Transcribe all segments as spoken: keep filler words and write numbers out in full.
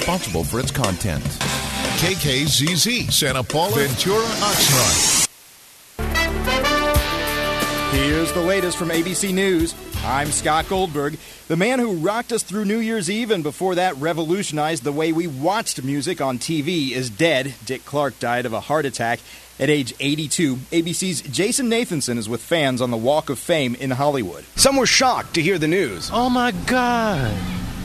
responsible for its content. K K Z Z, Santa Paula, Ventura, Oxnard. Here's the latest from A B C News. I'm Scott Goldberg. The man who rocked us through New Year's Eve and before that revolutionized the way we watched music on T V is dead. Dick Clark died of a heart attack at age eighty-two. A B C's Jason Nathanson is with fans on the Walk of Fame in Hollywood. Some were shocked to hear the news. Oh, my God.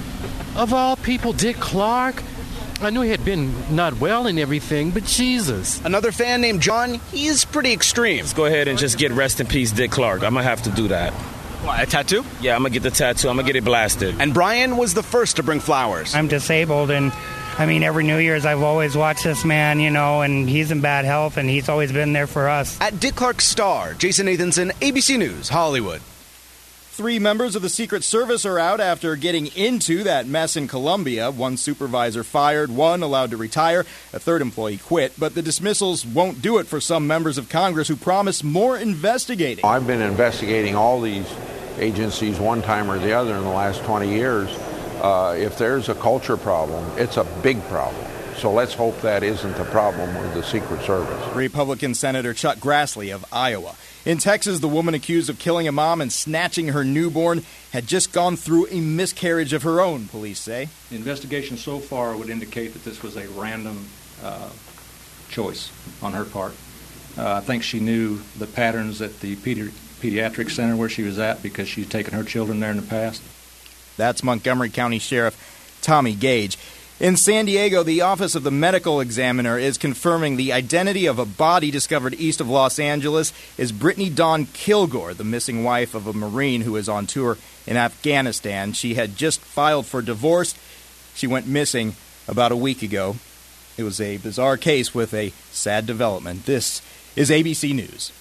Of all people, Dick Clark? I knew he had been not well and everything, but Jesus. Another fan named John, he's pretty extreme. Let's go ahead and just get rest in peace, Dick Clark. I'm going to have to do that. What, a tattoo? Yeah, I'm going to get the tattoo. I'm going to get it blasted. And Brian was the first to bring flowers. I'm disabled, and I mean, every New Year's I've always watched this man, you know, and he's in bad health, and he's always been there for us. At Dick Clark's Star, Jason Nathanson, A B C News, Hollywood. Three members of the Secret Service are out after getting into that mess in Colombia. One supervisor fired, one allowed to retire, a third employee quit. But the dismissals won't do it for some members of Congress who promise more investigating. I've been investigating all these agencies one time or the other in the last twenty years. Uh, if there's a culture problem, it's a big problem. So let's hope that isn't the problem with the Secret Service. Republican Senator Chuck Grassley of Iowa. In Texas, the woman accused of killing a mom and snatching her newborn had just gone through a miscarriage of her own, police say. The investigation so far would indicate that this was a random uh, choice on her part. Uh, I think she knew the patterns at the pedi- pediatric center where she was at because she'd taken her children there in the past. That's Montgomery County Sheriff Tommy Gage. In San Diego, the Office of the Medical Examiner is confirming the identity of a body discovered east of Los Angeles is Brittany Dawn Kilgore, the missing wife of a Marine who is on tour in Afghanistan. She had just filed for divorce. She went missing about a week ago. It was a bizarre case with a sad development. This is A B C News.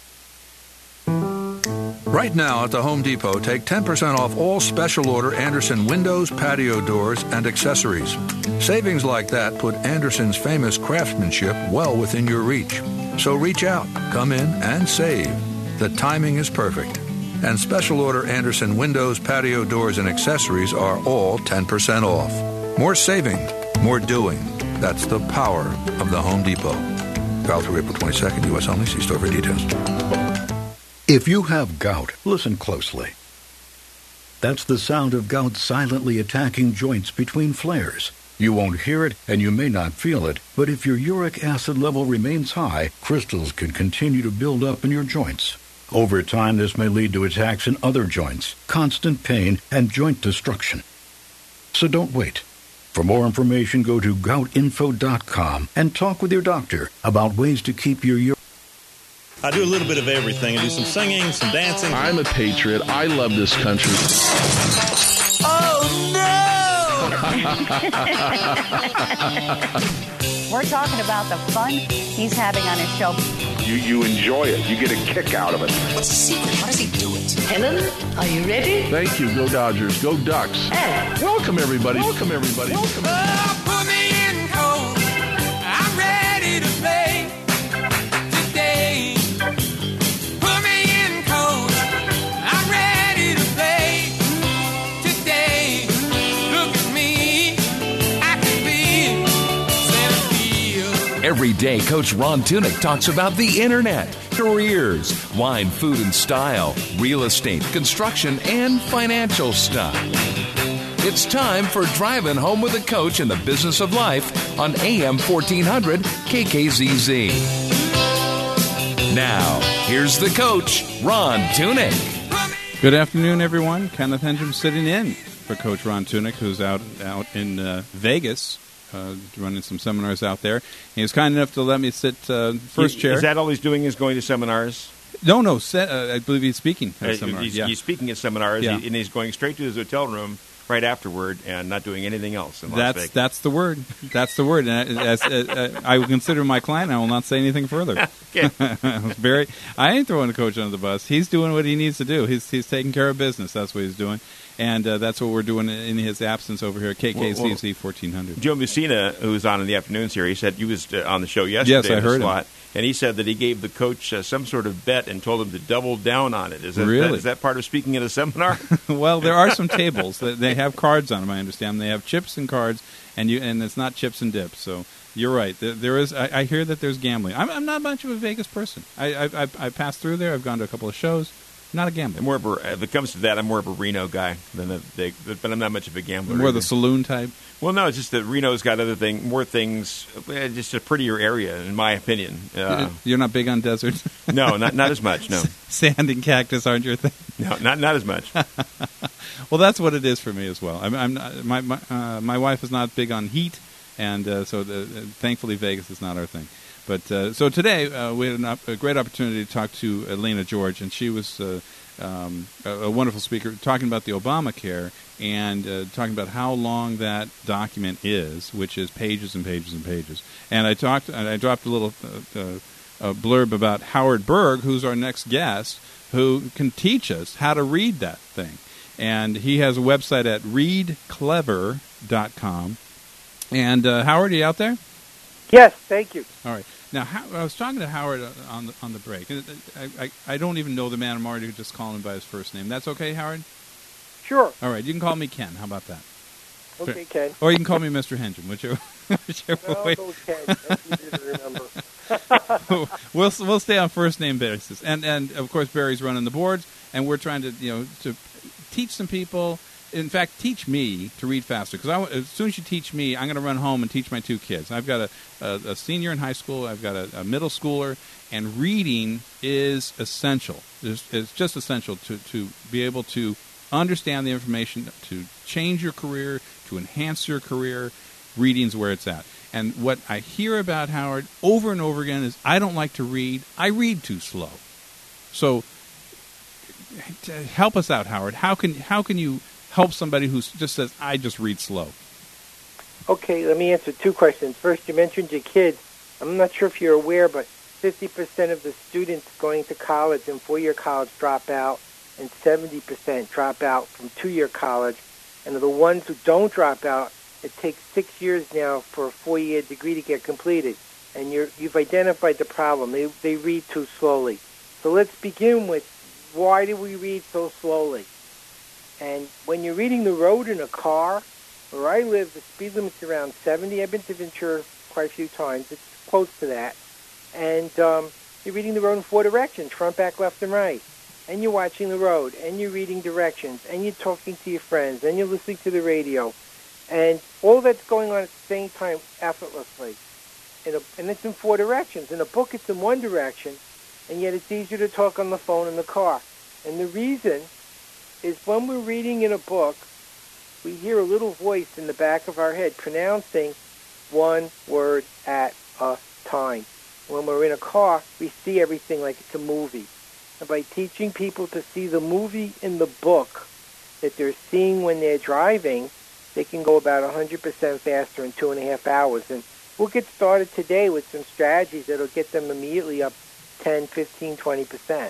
Right now at the Home Depot, take ten percent off all special order Andersen windows, patio doors, and accessories. Savings like that put Andersen's famous craftsmanship well within your reach. So reach out, come in, and save. The timing is perfect. And special order Andersen windows, patio doors, and accessories are all ten percent off. More saving, more doing. That's the power of the Home Depot. Valid through April twenty-second, U S only. See store for details. If you have gout, listen closely. That's the sound of gout silently attacking joints between flares. You won't hear it, and you may not feel it, but if your uric acid level remains high, crystals can continue to build up in your joints. Over time, this may lead to attacks in other joints, constant pain, and joint destruction. So don't wait. For more information, go to gout info dot com and talk with your doctor about ways to keep your uric. I do a little bit of everything. I do some singing, some dancing. I'm a patriot. I love this country. Oh, no! We're talking about the fun he's having on his show. You you enjoy it. You get a kick out of it. What's the secret? How does he do it? Helen, are you ready? Thank you. Go Dodgers. Go Ducks. Hey. Welcome, everybody. Welcome, everybody. Welcome. Oh, put me in cold. I'm ready to play. Every day, Coach Ron Tunick talks about the internet, careers, wine, food and style, real estate, construction, and financial stuff. It's time for Driving Home with a Coach in the Business of Life on A M fourteen hundred K K Z Z. Now, here's the coach, Ron Tunick. Good afternoon, everyone. Kenneth Hendrum sitting in for Coach Ron Tunick, who's out out in uh, Vegas. Uh, running some seminars out there. He was kind enough to let me sit uh, first he, chair. Is that all he's doing is going to seminars? No, no. Se- uh, I believe he's speaking at uh, seminars. He's, yeah. he's speaking at seminars, yeah. he, and he's going straight to his hotel room right afterward and not doing anything else in Las that's, Vegas. That's the word. That's the word. And as, as, uh, I will consider my client. I will not say anything further. Very. I ain't throwing the coach under the bus. He's doing what he needs to do. He's he's taking care of business. That's what he's doing. And uh, that's what we're doing in his absence over here at K K Z Z fourteen hundred. Joe Messina, who's on in the afternoons here, he said you was uh, on the show yesterday. Yes, I heard slot, him. and he said that he gave the coach uh, some sort of bet and told him to double down on it. Is that, Really? that, is that part of speaking at a seminar? Well, there are some tables that they have cards on them. I understand they have chips and cards, and you and it's not chips and dips. So you're right. There, there is. I, I hear that there's gambling. I'm, I'm not much of a Vegas person. I I, I I passed through there. I've gone to a couple of shows. Not a gambler. I'm more of a, if it comes to that, I'm more of a Reno guy than a big, but I'm not much of a gambler. More either. the saloon type. Well, no, it's just that Reno's got other thing, more things. eh, Just a prettier area, in my opinion. Uh, You're not big on desert. no, not not as much. No, Sand and cactus aren't your thing. no, not not as much. Well, that's what it is for me as well. I'm, I'm not, my my, uh, my wife is not big on heat, and uh, so the, uh, thankfully Vegas is not our thing. But uh, so today uh, we had an op- a great opportunity to talk to Elena George, and she was uh, um, a, a wonderful speaker, talking about the Obamacare and uh, talking about how long that document is, which is pages and pages and pages. And I talked, and I dropped a little uh, uh, a blurb about Howard Berg, who's our next guest, who can teach us how to read that thing. And he has a website at read clever dot com. And uh, Howard, are you out there? Yes, thank you. All right. Now, how, I was talking to Howard on the on the break. I, I, I don't even know the man. I'm already just calling him by his first name. That's okay, Howard? Sure. All right. You can call me Ken. How about that? Okay, Ken. Or you can call me Mister Hengen, whichever, whichever No, way. no, Ken. That's easy to remember. we'll we'll stay on first name basis. And and of course Barry's running the boards, and we're trying to you know to teach some people. In fact, teach me to read faster, because as soon as you teach me, I'm going to run home and teach my two kids. I've got a, a, a senior in high school. I've got a, a middle schooler, and reading is essential. It's, it's just essential to, to be able to understand the information, to change your career, to enhance your career. Reading's where it's at. And what I hear about Howard over and over again is, I don't like to read. I read too slow. So help us out, Howard. How can how can you help somebody who just says, I just read slow? Okay, let me answer two questions. First, you mentioned your kids. I'm not sure if you're aware, but fifty percent of the students going to college and four-year college drop out, and seventy percent drop out from two-year college. And of the ones who don't drop out, it takes six years now for a four-year degree to get completed. And you're, you've identified the problem. They, they read too slowly. So let's begin with, why do we read so slowly? And when you're reading the road in a car, where I live, the speed limit's around seventy. I've been to Ventura quite a few times. It's close to that. And um, you're reading the road in four directions, front, back, left, and right. And you're watching the road, and you're reading directions, and you're talking to your friends, and you're listening to the radio. And all that's going on at the same time effortlessly. In a, and it's in four directions. In a book, it's in one direction, and yet it's easier to talk on the phone in the car. And the reason is, when we're reading in a book, we hear a little voice in the back of our head pronouncing one word at a time. When we're in a car, we see everything like it's a movie. And by teaching people to see the movie in the book that they're seeing when they're driving, they can go about one hundred percent faster in two and a half hours. And we'll get started today with some strategies that will get them immediately up ten, fifteen, twenty percent.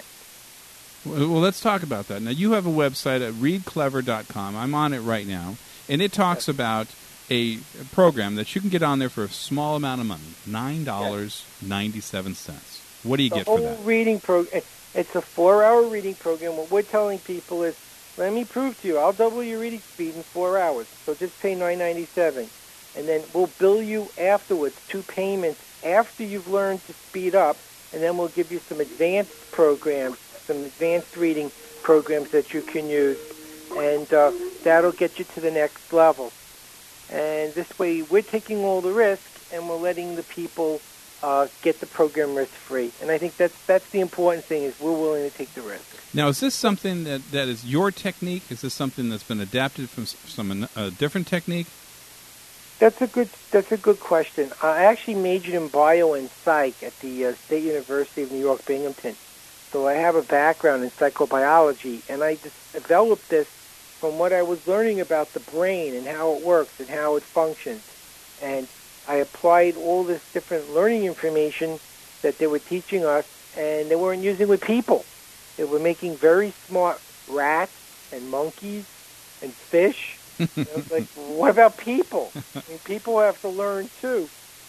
Well, let's talk about that. Now, you have a website at read clever dot com. I'm on it right now, and it talks about a program that you can get on there for a small amount of money, nine dollars and ninety-seven cents. What do you the get for whole that? Reading pro- it's a four-hour reading program. What we're telling people is, let me prove to you, I'll double your reading speed in four hours, so just pay nine ninety-seven. And then we'll bill you afterwards, two payments after you've learned to speed up, and then we'll give you some advanced programs, some advanced reading programs that you can use, and uh, that'll get you to the next level. And this way, we're taking all the risk, and we're letting the people uh, get the program risk-free. And I think that's that's the important thing, is we're willing to take the risk. Now, is this something that, that is your technique? Is this something that's been adapted from some uh, different technique? That's a good that's a good question. I actually majored in bio and psych at the uh, State University of New York, Binghamton. So I have a background in psychobiology, and I just developed this from what I was learning about the brain and how it works and how it functions. And I applied all this different learning information that they were teaching us, and they weren't using with people. They were making very smart rats and monkeys and fish. And I was like, what about people? I mean, people have to learn too.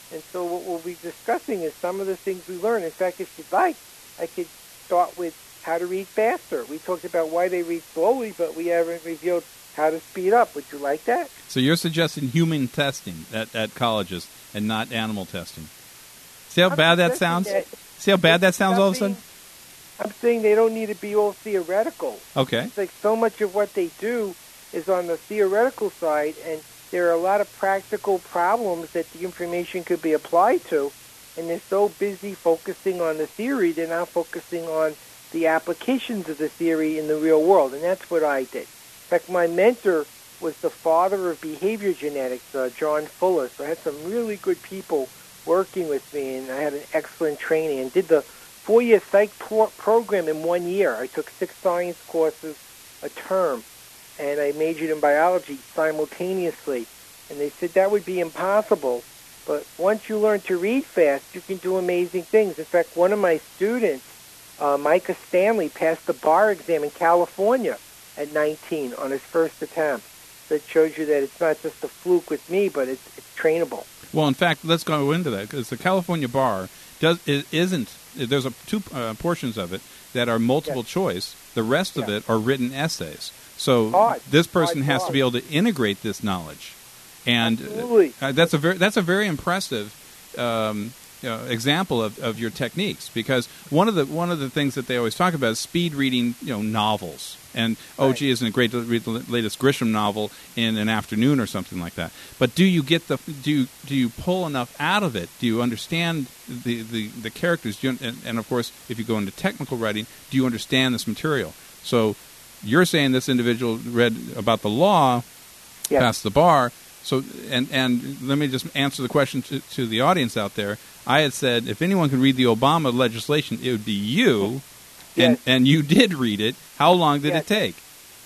And so what we'll be discussing is some of the things we learn. In fact, if you'd like, I could start with how to read faster. We talked about why they read slowly, but we haven't revealed how to speed up. Would you like that? So you're suggesting human testing at, at colleges and not animal testing. See how I'm bad that suggesting sounds? that See how bad that it's sounds all of a nothing- sudden? I'm saying they don't need to be all theoretical. Okay. It's like so much of what they do is on the theoretical side, and there are a lot of practical problems that the information could be applied to, and they're so busy focusing on the theory, they're not focusing on the applications of the theory in the real world, and that's what I did. In fact, my mentor was the father of behavior genetics, uh, John Fuller, so I had some really good people working with me, and I had an excellent training, and did the four-year psych pro- program in one year. I took six science courses a term, and I majored in biology simultaneously. And they said that would be impossible, but once you learn to read fast, you can do amazing things. In fact, one of my students, uh, Micah Stanley, passed the bar exam in California at nineteen on his first attempt. That shows you that it's not just a fluke with me, but it's, it's trainable. Well, in fact, let's go into that, because the California bar does it isn't. There's a, two uh, portions of it that are multiple Yes. choice. The rest of Yes. it are written essays. So Hard. this person Hard has to be able to integrate this knowledge, and Absolutely. uh, that's a very that's a very impressive um, you know, example of, of your techniques. Because one of the one of the things that they always talk about is speed reading, you know, novels. And oh, gee, isn't it great to read the latest Grisham novel in an afternoon or something like that? But do you get the do you, do you pull enough out of it? Do you understand the the, the characters? Do you, and, and of course, if you go into technical writing, do you understand this material? So you're saying this individual read about the law, Yes. passed the bar. So and and let me just answer the question to, to the audience out there. I had said if anyone could read the Obama legislation, it would be you. And Yes. and you did read it. How long did Yes. it take?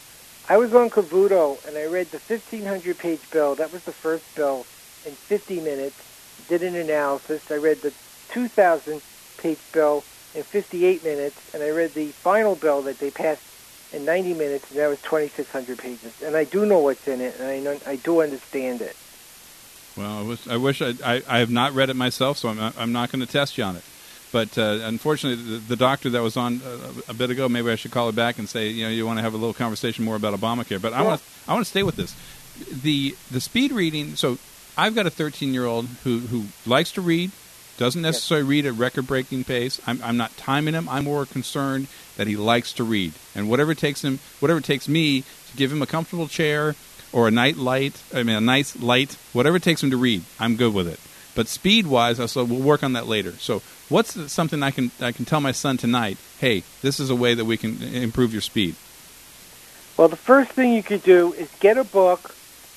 I was on Cavuto, and I read the fifteen hundred page bill. That was the first bill in fifty minutes. Did an analysis. I read the two thousand page bill in fifty-eight minutes, and I read the final bill that they passed in ninety minutes, and that was twenty-six hundred pages. And I do know what's in it, and I know, I do understand it. Well, I wish I, wish I, I, I have not read it myself, so I'm not, I'm not going to test you on it. But uh, unfortunately, the, the doctor that was on uh, a bit ago, maybe I should call her back and say, you know, you want to have a little conversation more about Obamacare. But I want to I want to stay with this. The the speed reading. So I've got a thirteen-year-old who, who likes to read, doesn't necessarily read at record-breaking pace. I'm I'm not timing him. I'm more concerned that he likes to read, and whatever it takes him, whatever it takes me to give him a comfortable chair or a night light. I mean, a nice light. Whatever it takes him to read, I'm good with it. But speed-wise, I said we'll work on that later. So, what's something I can I can tell my son tonight? Hey, this is a way that we can improve your speed. Well, the first thing you could do is get a book,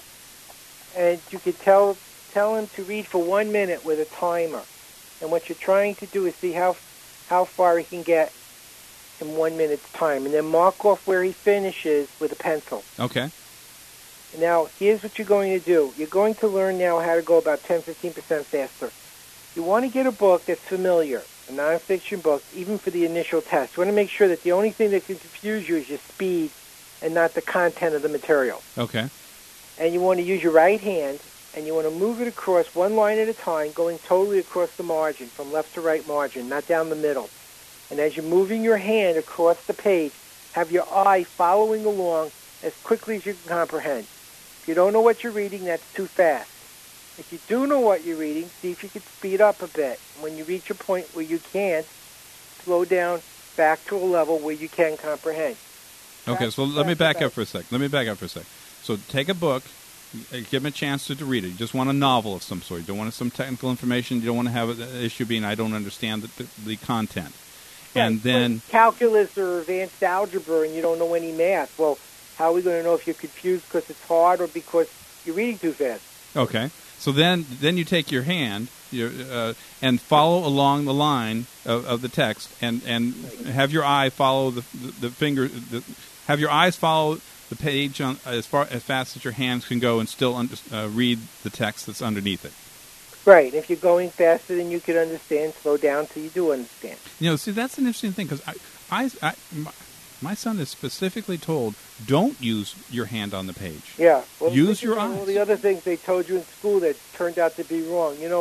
and you could tell tell him to read for one minute with a timer. And what you're trying to do is see how how far he can get in one minute's time, and then mark off where he finishes with a pencil. Okay. Now, here's what you're going to do. You're going to learn now how to go about ten, fifteen percent faster. You want to get a book that's familiar, a nonfiction book, even for the initial test. You want to make sure that the only thing that can confuse you is your speed and not the content of the material. Okay. And you want to use your right hand, and you want to move it across one line at a time, going totally across the margin, from left to right margin, not down the middle. And as you're moving your hand across the page, have your eye following along as quickly as you can comprehend. If you don't know what you're reading, that's too fast. If you do know what you're reading, see if you can speed up a bit. When you reach a point where you can't, slow down back to a level where you can comprehend. Okay, so let me back up for a sec. Let me back up for a sec. So take a book, give him a chance to, to read it. You just want a novel of some sort. You don't want some technical information. You don't want to have an issue being I don't understand the, the, the content. Right, And then... calculus or advanced algebra and you don't know any math. Well, how are we going to know if you're confused because it's hard or because you're reading too fast? Okay. So then, then you take your hand your, uh, and follow along the line of, of the text, and, and have your eye follow the the, the finger. The, have your eyes follow the page on, as far as fast as your hands can go, and still under, uh, read the text that's underneath it. Right. If you're going faster than you could understand, slow down till you do understand. You know, see, that's an interesting thing because I, I, I my, my son is specifically told, don't use your hand on the page. Yeah. Well, use think your about eyes. all the other things they told you in school that turned out to be wrong. You know,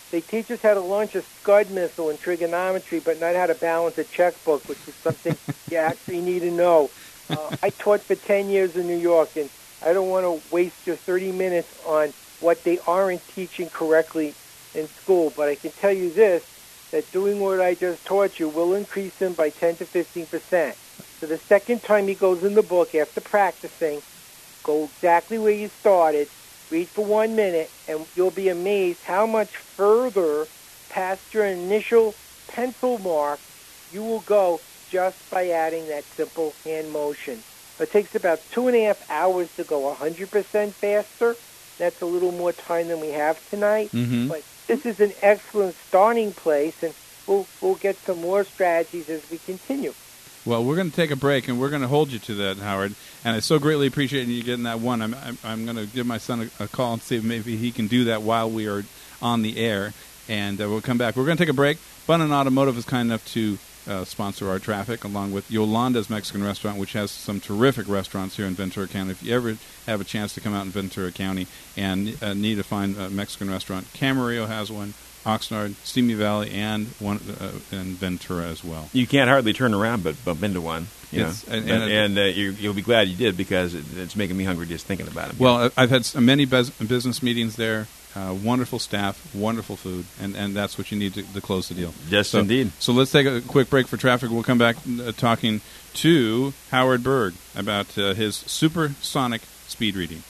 They teach us how to launch a Scud missile in trigonometry, but not how to balance a checkbook, which is something you actually need to know. Uh, I taught for ten years in New York, and I don't want to waste your thirty minutes on what they aren't teaching correctly in school. But I can tell you this, that doing what I just taught you will increase them by ten to fifteen percent. So the second time he goes in the book after practicing, go exactly where you started, read for one minute, and you'll be amazed how much further past your initial pencil mark you will go just by adding that simple hand motion. It takes about two and a half hours to go one hundred percent faster. That's a little more time than we have tonight. Mm-hmm. But this is an excellent starting place, and we'll, we'll get some more strategies as we continue. Well, we're going to take a break, and we're going to hold you to that, Howard. And I so greatly appreciate you getting that one. I'm I'm, I'm going to give my son a, a call and see if maybe he can do that while we are on the air. And uh, we'll come back. We're going to take a break. Bunnin Automotive is kind enough to uh, sponsor our traffic, along with Yolanda's Mexican Restaurant, which has some terrific restaurants here in Ventura County. If you ever have a chance to come out in Ventura County and uh, need to find a Mexican restaurant, Camarillo has one, Oxnard, Simi Valley, and one uh, in Ventura as well. You can't hardly turn around but bump into one. You Yes, know? and- and, and- and uh, you, you'll be glad you did, because it, it's making me hungry just thinking about it. Well, I've had s- many bus- business meetings there. Uh, wonderful staff, wonderful food, and, and that's what you need to, to close the deal. Yes, so, indeed. So let's take a quick break for traffic. We'll come back uh, talking to Howard Berg about uh, his supersonic speed reading.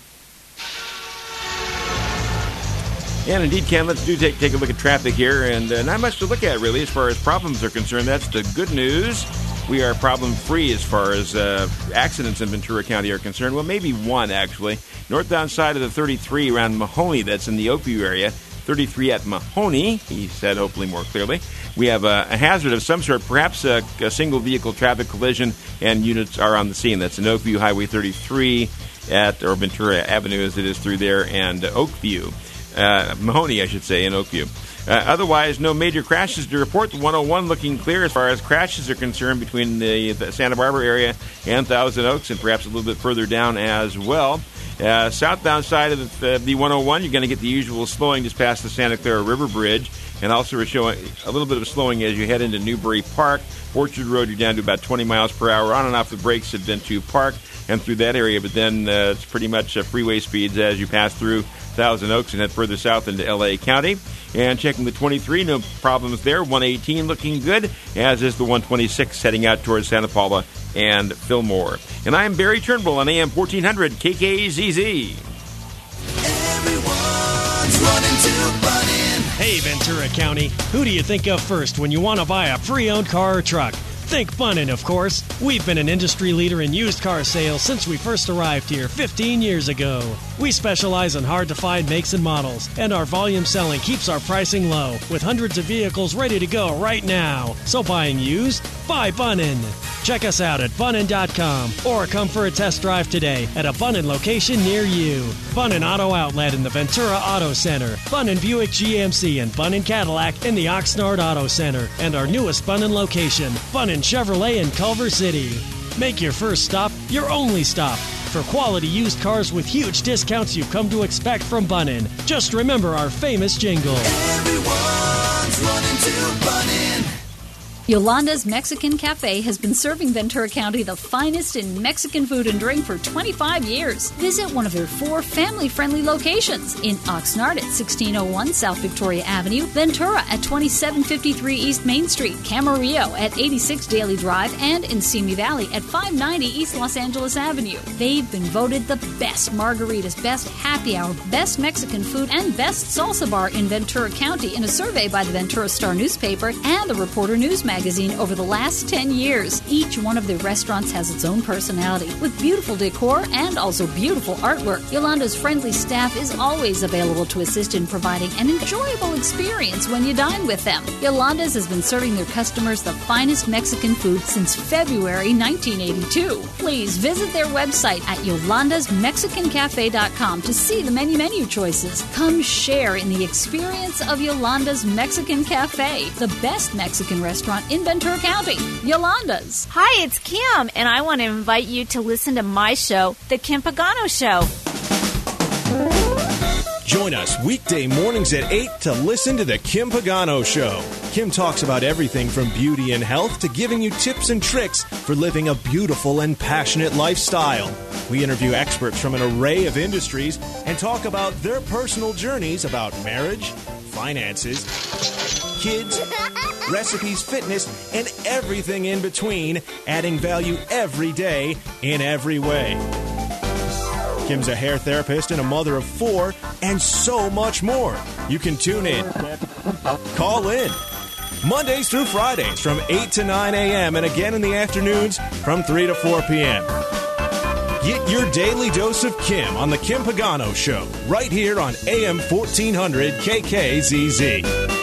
And indeed, Ken, let's do take, take a look at traffic here, and uh, not much to look at, really, as far as problems are concerned. That's the good news. We are problem-free as far as uh, accidents in Ventura County are concerned. Well, maybe one, actually. Northbound side of the thirty-three around Mahoney, that's in the Oakview area. thirty-three at Mahoney, he said, hopefully more clearly. We have a, a hazard of some sort, perhaps a, a single-vehicle traffic collision, and units are on the scene. That's in Oakview Highway thirty-three at, or Ventura Avenue as it is through there, and uh, Oakview. Uh, Mahoney, I should say, in Oakview. Uh, otherwise, no major crashes to report. The one oh one looking clear as far as crashes are concerned between the, the Santa Barbara area and Thousand Oaks, and perhaps a little bit further down as well. Uh, southbound side of the, uh, the one oh one, you're going to get the usual slowing just past the Santa Clara River Bridge, and also showing a little bit of slowing as you head into Newbury Park. Orchard Road, you're down to about twenty miles per hour, on and off the brakes at Ventura Park and through that area, but then uh, it's pretty much uh, freeway speeds as you pass through Thousand Oaks and head further south into L A County. And checking the twenty-three, no problems there. one eighteen looking good, as is the one twenty-six heading out towards Santa Paula and Fillmore. And I'm Barry Turnbull on A M fourteen hundred K K Z Z. Everyone's running to Bunnin. Hey, Ventura County, who do you think of first when you want to buy a pre-owned car or truck? Think Bunnin, of course. We've been an industry leader in used car sales since we first arrived here fifteen years ago. We specialize in hard-to-find makes and models, and our volume selling keeps our pricing low, with hundreds of vehicles ready to go right now. So buying used? Buy Bunnin. Check us out at bunnin dot com, or come for a test drive today at a Bunnin location near you. Bunnin Auto Outlet in the Ventura Auto Center, Bunnin Buick G M C and Bunnin Cadillac in the Oxnard Auto Center, and our newest Bunnin location, Bunnin Chevrolet in Culver City. Make your first stop your only stop for quality used cars with huge discounts you've come to expect from Bunnin. Just remember our famous jingle. Everyone's running to Bunnin. Yolanda's Mexican Cafe has been serving Ventura County the finest in Mexican food and drink for twenty-five years. Visit one of their four family-friendly locations in Oxnard at sixteen oh one South Victoria Avenue, Ventura at twenty-seven fifty-three East Main Street, Camarillo at eighty-six Daly Drive, and in Simi Valley at five ninety East Los Angeles Avenue. They've been voted the best margaritas, best happy hour, best Mexican food, and best salsa bar in Ventura County in a survey by the Ventura Star newspaper and the Reporter News magazine over the last ten years. Each one of their restaurants has its own personality, with beautiful decor and also beautiful artwork. Yolanda's friendly staff is always available to assist in providing an enjoyable experience when you dine with them. Yolanda's has been serving their customers the finest Mexican food since February nineteen eighty-two. Please visit their website at yolandas mexican cafe dot com to see the many menu choices. Come share in the experience of Yolanda's Mexican Cafe, the best Mexican restaurant in Ventura County. Yolanda's. Hi, it's Kim, and I want to invite you to listen to my show, The Kim Pagano Show. Join us weekday mornings at eight to listen to The Kim Pagano Show. Kim talks about everything from beauty and health to giving you tips and tricks for living a beautiful and passionate lifestyle. We interview experts from an array of industries and talk about their personal journeys about marriage, finances, kids, recipes, fitness, and everything in between, adding value every day in every way. Kim's a hair therapist and a mother of four, and so much more. You can tune in. Call in. Mondays through Fridays from eight to nine a.m. and again in the afternoons from three to four p.m. Get your daily dose of Kim on The Kim Pagano Show right here on A M fourteen hundred K K Z Z.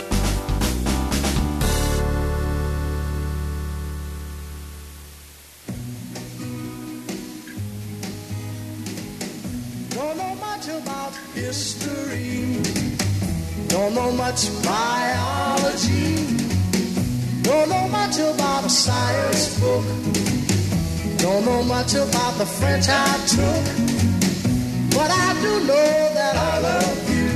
Don't know much about history. Don't know much biology. Don't know much about a science book. Don't know much about the French I took. But I do know that I love you.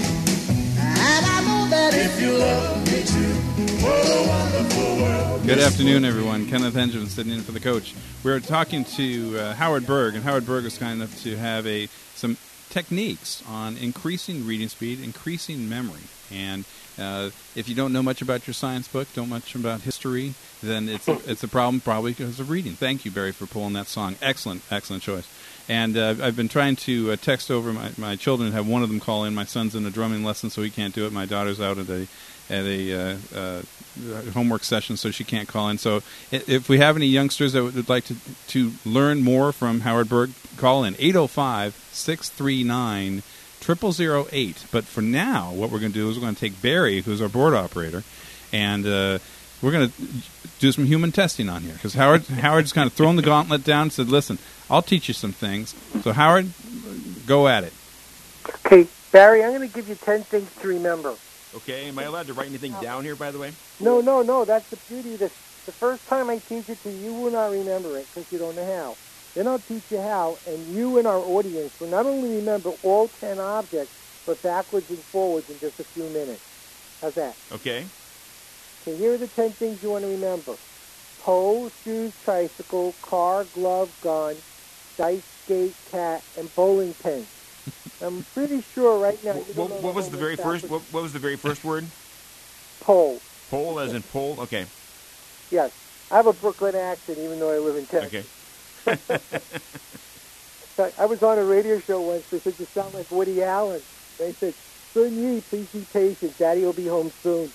And I know that if you love me too, what a wonderful world. Good afternoon, everyone. Kenneth Hengeman sitting in for the coach. We're talking to uh, Howard Berg, and Howard Berg was kind enough to have a some techniques on increasing reading speed, increasing memory. And uh, if you don't know much about your science book, don't much about history, then it's a, it's a problem probably because of reading. Thank you, Barry, for pulling that song. Excellent, excellent choice. And uh, I've been trying to uh, text over my, my children, have one of them call in. My son's in a drumming lesson, so he can't do it. My daughter's out at a at a uh, uh, homework session, so she can't call in. So if we have any youngsters that would like to, to learn more from Howard Berg, call in eight oh five, six three nine, zero zero zero eight. But for now, what we're going to do is we're going to take Barry, who's our board operator, and uh, we're going to do some human testing on here. Because Howard, Howard's kind of thrown the gauntlet down and said, listen, I'll teach you some things. So, Howard, go at it. Okay, Barry, I'm going to give you ten things to remember. Okay, am I allowed to write anything down here, by the way? No, no, no. That's the beauty of this. The first time I teach it to you, you will not remember it because you don't know how. Then I'll teach you how, and you and our audience will not only remember all ten objects, but backwards and forwards in just a few minutes. How's that? Okay. Okay, here are the ten things you want to remember. Pole, shoes, tricycle, car, glove, gun, dice, skate, cat, and bowling pin. I'm pretty sure right now. You What, don't know what was the very first? What, what was the very first word? Pole. Pole, as in pole. Okay. Yes, I have a Brooklyn accent, even though I live in Texas. Okay. So I was on a radio show once. They said you sound like Woody Allen. They said, "Sun Yi, please be patient. Daddy will be home soon."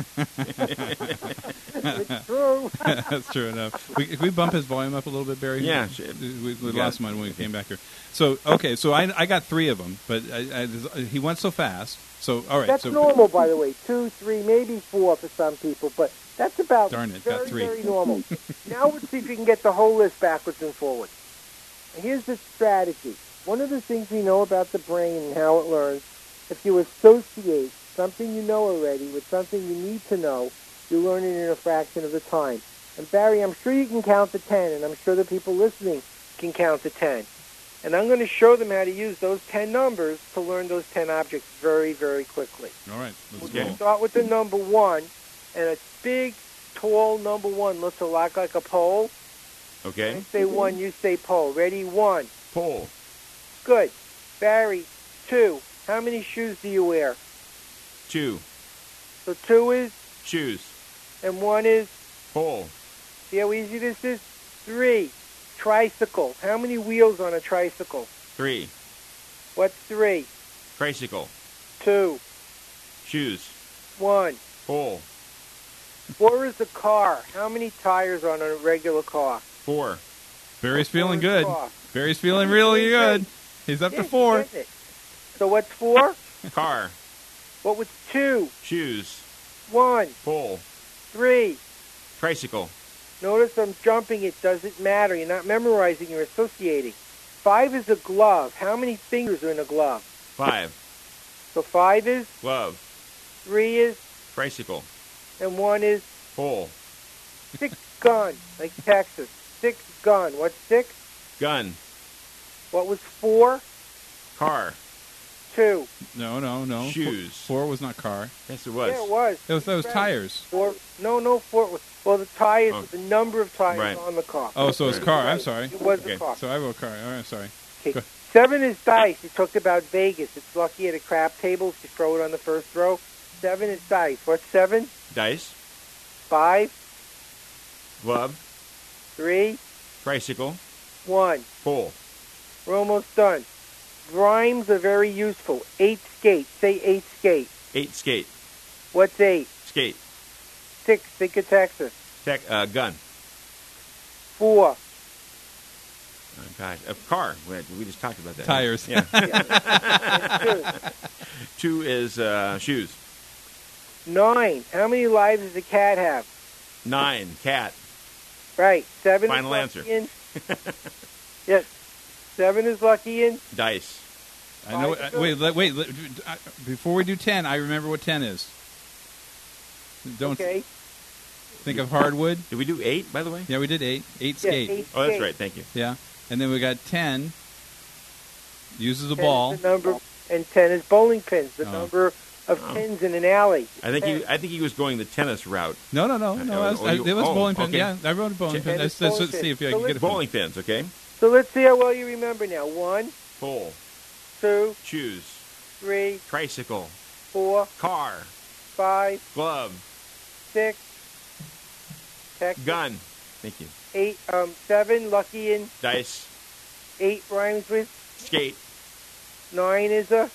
It's true. That's true enough. We, can we bump his volume up a little bit, Barry? Yeah. We, we lost mine when we came back here. So, okay, so I, I got three of them, but I, I, he went so fast. So, all right. That's so, normal, by the way. Two, three, maybe four for some people, but that's about Darn it, very, got three. very normal. Now let's see if you can get the whole list backwards and forwards. And here's the strategy. One of the things we know about the brain and how it learns, if you associate something you know already with something you need to know, you learn it in a fraction of the time. And Barry, I'm sure you can count to ten, and I'm sure the people listening can count to ten. And I'm going to show them how to use those ten numbers to learn those ten objects very, very quickly. All right. Let's We'll go. start with the number one, and a big, tall number one looks a lot like a pole. Okay. I say one, you say pole. Ready? One. Pole. Good. Barry, two. How many shoes do you wear? Two. So two is? Shoes. And one is? Pole. See how easy this is? Three. Tricycle. How many wheels on a tricycle? Three. What's three? Tricycle. Two. Shoes. One. Pole. Four is a car. How many tires on a regular car? Four. Barry's feeling Four is good. a car. Barry's feeling really good. He's up Yeah, to four. you get it. So what's four? Car. What was two? Shoes. One. Pole. Three. Tricycle. Notice I'm jumping. It doesn't matter. You're not memorizing. You're associating. Five is a glove. How many fingers are in a glove? Five. So five is? Glove. Three is? Tricycle. And one is? Pole. Six gun, like Texas. Six gun. What's six? Gun. What was four? Car. two. No, no, no. Shoes. Four, four was not car. Yes, it was. Yeah, it was. It was, that was Right. tires. Four. No, no, four. was- Well, the tires, Oh. the number of tires Right. on the car. Oh, so it's car. I'm sorry. It was Okay. a car. So I wrote car. All right, sorry. Okay. Go. Seven is dice. You talked about Vegas. It's lucky at a crap table if you throw it on the first row. Seven is dice. What's seven? Dice, Five, glove, three, tricycle, one. pole. We're almost done. Rhymes are very useful. Eight skate. Say eight skate. Eight, skate, What's eight? skate, Six. Think of Texas. tech, uh, gun. Four. Oh, God, a car. We, we just talked about that. Tires. Yeah. Two. Two is uh, shoes. Nine. How many lives does a cat have? Nine, cat. Right. Seven Final is answer. lucky in. Yes. Seven is lucky in. Dice. I know. Five Uh, wait, let, wait. Let, I, before we do ten, I remember what ten is. Don't Okay. think of hardwood. Did we do eight, by the way? Yeah, we did eight. Eight Yes, skate. eight Oh, that's skate. right. Thank you. Yeah, and then we got ten. Uses a Ten ball. is the number, and ten is bowling pins. The Oh. number of Oh. pins in an alley. I think he. I think he was going the tennis route. No, no, no, no. I was, oh, I, you- it was oh, bowling pin. okay. Yeah, I wrote a bowling Ten pin. is Let's, let's, bowling let's see if I pin. can So get it. Bowling pins. Okay. So let's see how well you remember now. One, Pole. two, Shoes. three, Tricycle. four, Car. five, Glove. six, Texas, Gun. Thank you. eight, um, seven, lucky in. Dice. Eight rhymes with. Skate. Nine is a.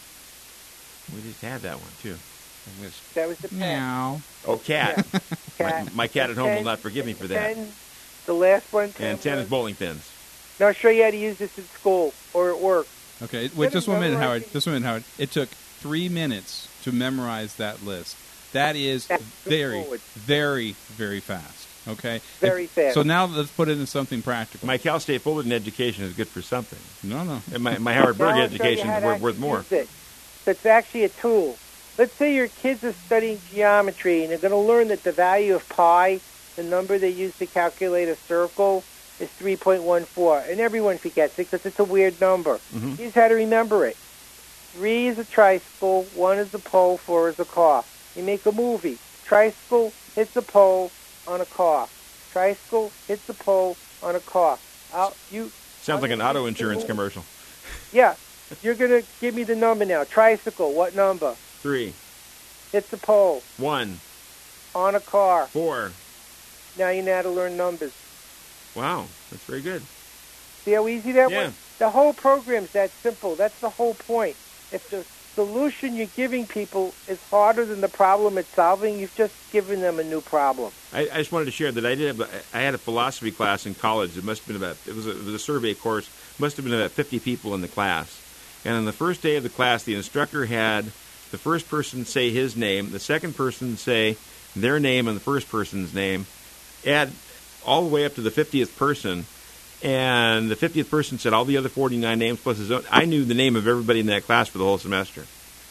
We just had that one too. That was the pen. Meow. Oh, cat. Cat. My, my cat at home will Ten- not forgive me for that. Ten, the last one. Ten And ten was- is bowling pins. Now I'll show you how to use this at school or at work. Okay, wait, just one minute, memorizing- Howard. Just one minute, Howard. It took three minutes to memorize that list. That is That's very, straightforward. very, very fast. Okay. Very If- fast. So now let's put it into something practical. My Cal State Fullerton education is good for something. No, no. And my, my Howard Berg Now I'll show you education how is to worth, actually worth more. use it. So it's actually a tool. Let's say your kids are studying geometry and they're going to learn that the value of pi, the number they use to calculate a circle, is three point one four. And everyone forgets it because it's a weird number. Mhm. Here's how to remember it. Three is a tricycle, one is a pole, four is a car. You make a movie. Tricycle hits a pole on a car. Tricycle hits a pole on a car. I'll, you, Sounds like an I'll auto give you the insurance movie. commercial. Yeah. You're going to give me the number now. Tricycle, what number? Three. Hits a pole One. on a car. Four. Now you know how to learn numbers. Wow. That's very good. See how easy that Yeah. was? The whole program's that simple. That's the whole point. If the solution you're giving people is harder than the problem it's solving, you've just given them a new problem. I, I just wanted to share that I did. Have, a- I had a philosophy class in college. It must have been about. It was a, it was a survey course. Must have been about fifty people in the class. And on the first day of the class, the instructor had the first person say his name, the second person say their name, and the first person's name. Add all the way up to the fiftieth person, and the fiftieth person said all the other forty-nine names plus his own. I knew the name of everybody in that class for the whole semester.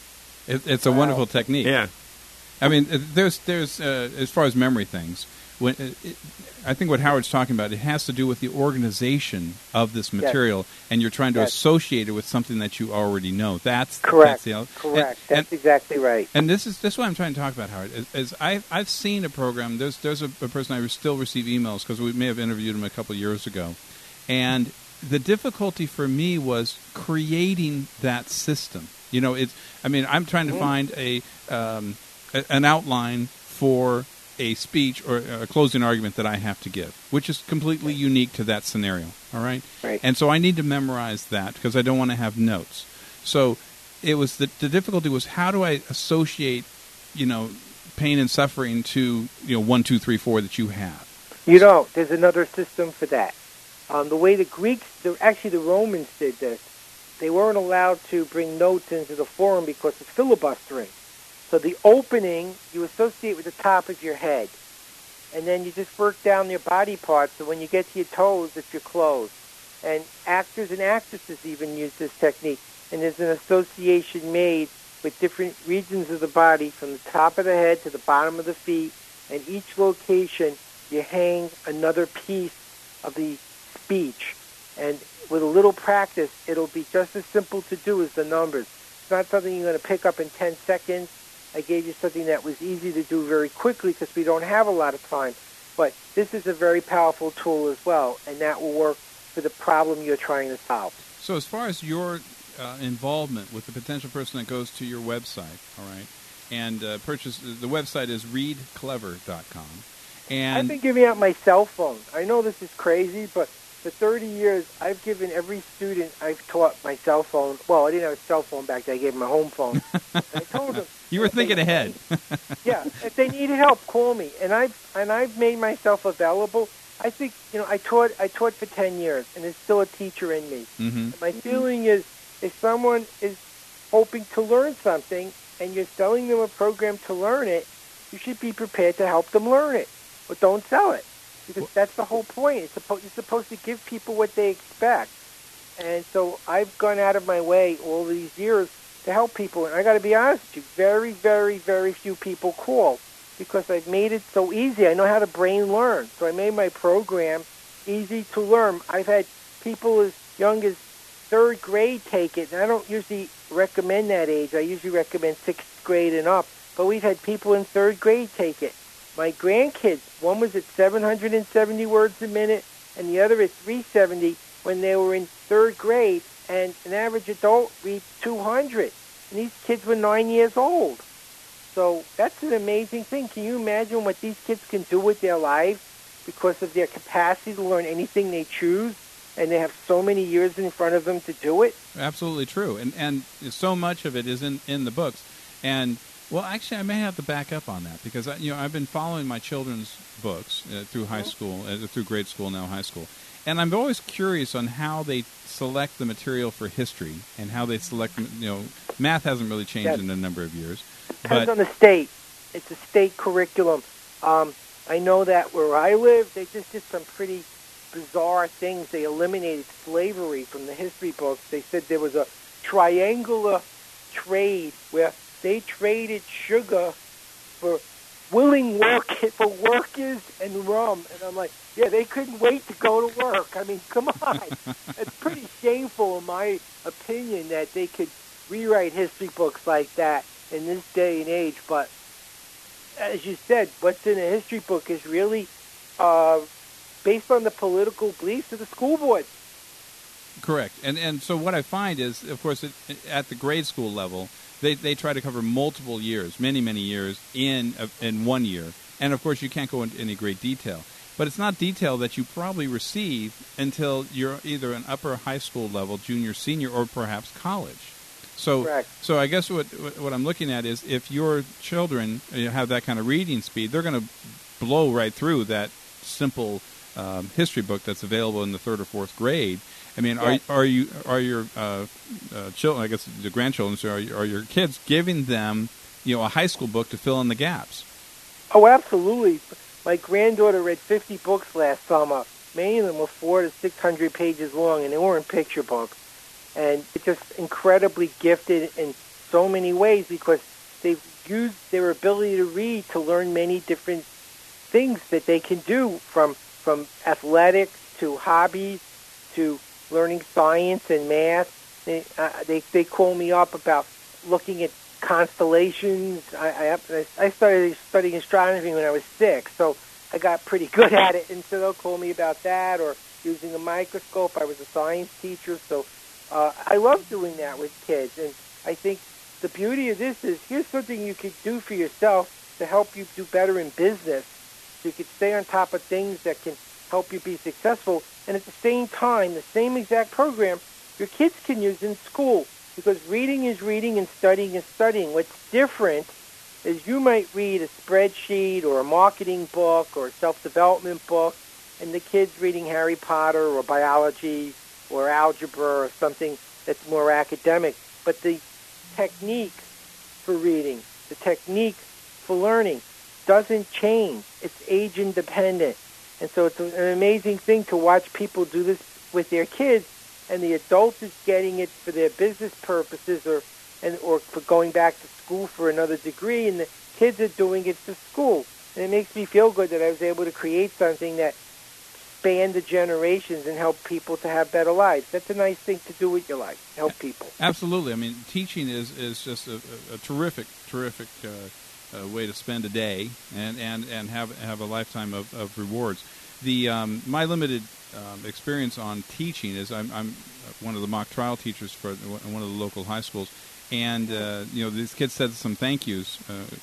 It, it's a wonderful technique. Yeah. I mean, it- there's there's uh, as far as memory things. When it, it, I think what Howard's talking about, it has to do with the organization of this material, and you're trying to Yes. associate it with something that you already know. That's Correct. That's the, Correct. And, That's exactly right. and this is this is what I'm trying to talk about, Howard. Is, is I I've seen a program. There's there's a, a person I still receive emails because we may have interviewed him a couple of years ago, and the difficulty for me was creating that system. You know, it's. I mean, I'm trying to Mhm. find a, um, a an outline for a speech or a closing argument that I have to give, which is completely unique to that scenario. All right, Right. and so I need to memorize that because I don't want to have notes. So it was the the difficulty was how do I associate, you know, pain and suffering to you know one, two, three, four that you have. You don't. There's another system for that. Um, the way the Greeks, the, actually the Romans did this, they weren't allowed to bring notes into the forum because it's filibustering. So the opening you associate with the top of your head. And then you just work down your body parts, so when you get to your toes, it's your clothes. And actors and actresses even use this technique. And there's an association made with different regions of the body, from the top of the head to the bottom of the feet. And each location, you hang another piece of the speech. And with a little practice, it'll be just as simple to do as the numbers. It's not something you're going to pick up in ten seconds. I gave you something that was easy to do very quickly because we don't have a lot of time. But this is a very powerful tool as well, and that will work for the problem you're trying to solve. So as far as your uh, involvement with the potential person that goes to your website, all right, and uh, purchase, the website is read clever dot com. And I've been giving out my cell phone. I know this is crazy, but for thirty years, I've given every student I've taught my cell phone. Well, I didn't have a cell phone back then. I gave them my home phone. I told them. You were thinking ahead. Yeah, if they needed help, call me. And I've and I've made myself available. I think you know I taught I taught for ten years, and there's still a teacher in me. Mm-hmm. My feeling is, if someone is hoping to learn something, and you're selling them a program to learn it, you should be prepared to help them learn it, but don't sell it, because that's the whole point. It's supposed you're supposed to give people what they expect, and so I've gone out of my way all these years to help people. And I got to be honest with you, very, very, very few people call because I've made it so easy. I know how to brain learn. So I made my program easy to learn. I've had people as young as third grade take it, and I don't usually recommend that age. I usually recommend sixth grade and up. But we've had people in third grade take it. My grandkids, one was at seven hundred seventy words a minute, and the other at three hundred seventy when they were in third grade. And an average adult reads two hundred. And these kids were nine years old. So that's an amazing thing. Can you imagine what these kids can do with their lives because of their capacity to learn anything they choose, and they have so many years in front of them to do it? Absolutely true. And and so much of it is in, in the books. And, well, actually, I may have to back up on that because, I, you know, I've been following my children's books uh, through high school, uh, through grade school, now high school. And I'm always curious on how they select the material for history and how they select, you know, math hasn't really changed Yes. in a number of years. Depends But on the state. It's a state curriculum. Um, I know that where I live, they just did some pretty bizarre things. They eliminated slavery from the history books. They said there was a triangular trade where they traded sugar for willing work for workers and rum. And I'm like, yeah, they couldn't wait to go to work. I mean, come on. It's pretty shameful, in my opinion, that they could rewrite history books like that in this day and age. But as you said, what's in a history book is really uh, based on the political beliefs of the school board. correct. And and so what I find is, of course, it, at the grade school level, they they try to cover multiple years, many, many years in uh, in one year. And, of course, you can't go into any great detail. But it's not detail that you probably receive until you're either an upper high school level, junior, senior, or perhaps college. So, Correct. so I guess what what I'm looking at is if your children have that kind of reading speed, they're going to blow right through that simple um, history book that's available in the third or fourth grade. I mean, Yes. are are you are your uh, uh, children? I guess the grandchildren. So are, are your kids giving them, you know, a high school book to fill in the gaps? Oh, absolutely. My granddaughter read fifty books last summer. Many of them were four to six hundred pages long, and they weren't picture books. And it's just incredibly gifted in so many ways because they've used their ability to read to learn many different things that they can do, from from athletics to hobbies to learning science and math. They uh, they, they call me up about looking at constellations. I, I I started studying astronomy when I was six, so I got pretty good at it. And so they'll call me about that, or using a microscope. I was a science teacher, so uh, I love doing that with kids. And I think the beauty of this is here's something you could do for yourself to help you do better in business. So you could stay on top of things that can help you be successful. And at the same time, the same exact program your kids can use in school. Because reading is reading and studying is studying. What's different is you might read a spreadsheet or a marketing book or a self-development book, and the kid's reading Harry Potter or biology or algebra or something that's more academic. But the technique for reading, the technique for learning doesn't change. It's age independent. And so it's an amazing thing to watch people do this with their kids, and the adult is getting it for their business purposes or and or for going back to school for another degree, and the kids are doing it for school. And it makes me feel good that I was able to create something that span the generations and help people to have better lives. That's a nice thing to do with your life, help people. Absolutely. I mean, teaching is, is just a, a, a terrific, terrific uh, uh, way to spend a day and, and, and have have a lifetime of, of rewards. The um, my limited um, experience on teaching is I'm, I'm one of the mock trial teachers for one of the local high schools, and uh, you know, these kids said some thank yous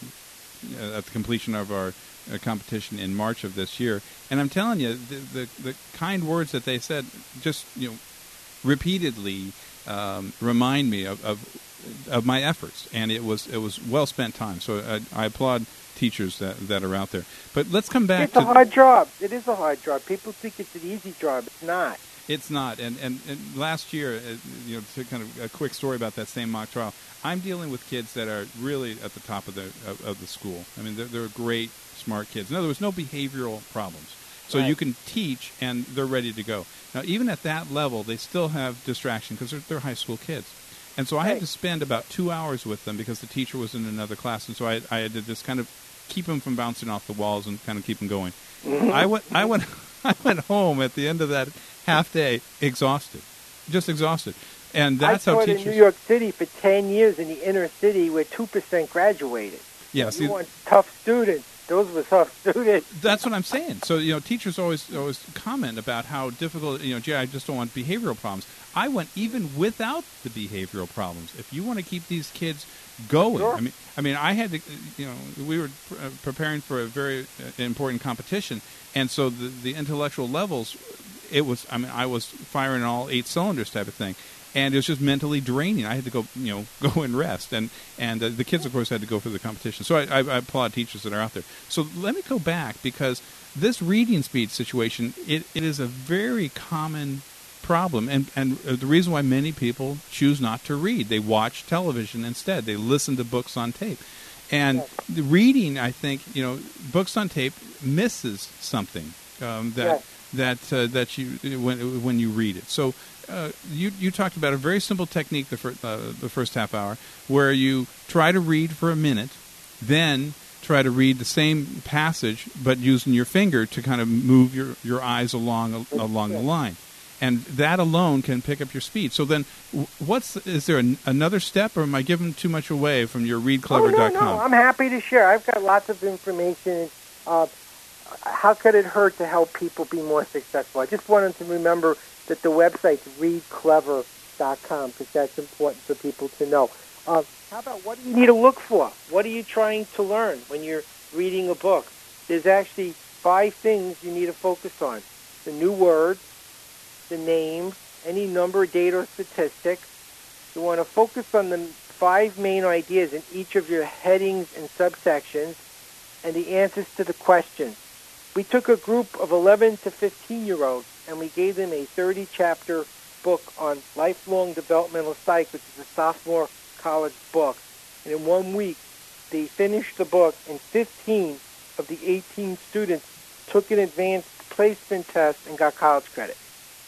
uh, at the completion of our uh, competition in March of this year, and I'm telling you, the, the, the kind words that they said just, you know, repeatedly um, remind me of, of of my efforts, and it was it was well spent time. So I, I applaud teachers that that are out there. But let's come back it's to... It's a hard job. It is a hard job. People think it's an easy job. It's not. It's not. And, and, and last year, uh, you know, to kind of a quick story about that same mock trial, I'm dealing with kids that are really at the top of the of, of the school. I mean, they're, they're great, smart kids. In other words, no behavioral problems. So right. You can teach, and they're ready to go. Now, even at that level, they still have distraction because they're, they're high school kids. And so I right. had to spend about two hours with them because the teacher was in another class. And so I, I had to just kind of keep them from bouncing off the walls and kind of keep them going. Mm-hmm. I went, I went, I went home at the end of that half day exhausted, just exhausted. And that's I how taught teachers... in New York City for ten years in the inner city where two percent graduated. Yeah, you see, want tough students. Those were tough students. That's what I'm saying. So, you know, teachers always always comment about how difficult, you know, gee, I just don't want behavioral problems. I went even without the behavioral problems. If you want to keep these kids going, sure. I mean, I mean, I had to, you know, we were pr- preparing for a very uh, important competition, and so the, the intellectual levels, it was, I mean, I was firing all eight cylinders type of thing. And it was just mentally draining. I had to go, you know, go and rest, and and uh, the kids, of course, had to go for the competition. So I, I, I applaud teachers that are out there. So let me go back, because this reading speed situation, it, it is a very common problem, and and the reason why many people choose not to read, they watch television instead. They listen to books on tape, and the reading, I think, you know, books on tape misses something um, that that uh, that you when when you read it. So. Uh, you you talked about a very simple technique the, fir- uh, the first half hour, where you try to read for a minute, then try to read the same passage, but using your finger to kind of move your, your eyes along along the line, and that alone can pick up your speed. So then, what's is there an, another step, or am I giving too much away from your read clever dot com? Oh, no, no, I'm happy to share. I've got lots of information. Uh, how could it hurt to help people be more successful? I just wanted to remember that the website's read clever dot com, because that's important for people to know. Uh, how about, what do you need to look for? What are you trying to learn when you're reading a book? There's actually five things you need to focus on. The new words, the name, any number, date, or statistic. You want to focus on the five main ideas in each of your headings and subsections, and the answers to the questions. We took a group of eleven to fifteen-year-olds, and we gave them a thirty-chapter book on lifelong developmental psych, which is a sophomore college book. And in one week, they finished the book, and fifteen of the eighteen students took an advanced placement test and got college credit.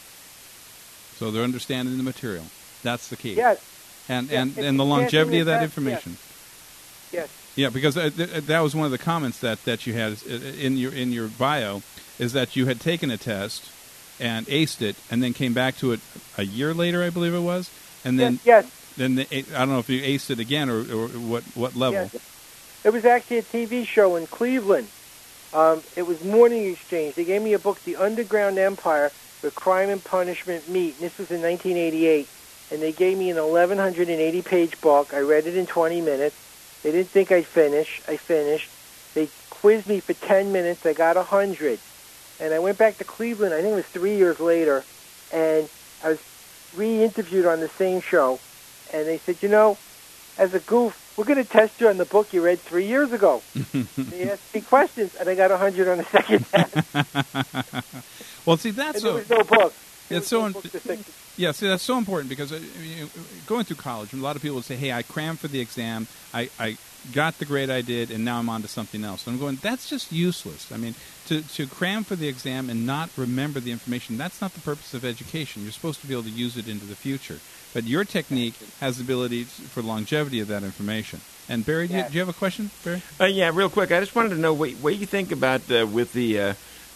So they're understanding the material. That's the key. Yes. And, yes. and, and the longevity of that test, information. Yes. yes. Yeah, because uh, th- that was one of the comments that, that you had in your in your bio, is that you had taken a test and aced it, and then came back to it a year later, I believe it was, and then yes, yes. then the, I don't know if you aced it again or, or what what level. Yes. It was actually a T V show in Cleveland. Um, it was Morning Exchange. They gave me a book, The Underground Empire, Where Crime and Punishment Meet. And this was in nineteen eighty-eight, and they gave me an eleven eighty page book. I read it in twenty minutes. They didn't think I'd finish. I finished. They quizzed me for ten minutes. I got one hundred. And I went back to Cleveland, I think it was three years later, and I was re-interviewed on the same show. And they said, you know, as a goof, we're going to test you on the book you read three years ago. They asked me questions, and I got one hundred on the second test. Well, see, that's and there so... was no book. There it's so... no Un- book to yeah, see, that's so important, because uh, you know, going through college, a lot of people would say, hey, I crammed for the exam, I, I got the grade I did, and now I'm on to something else. And I'm going, that's just useless. I mean, to, to cram for the exam and not remember the information, that's not the purpose of education. You're supposed to be able to use it into the future. But your technique has the ability for longevity of that information. And Barry, do, you, do you have a question, Barry? Uh, yeah, real quick. I just wanted to know what, what you think about uh, with the uh,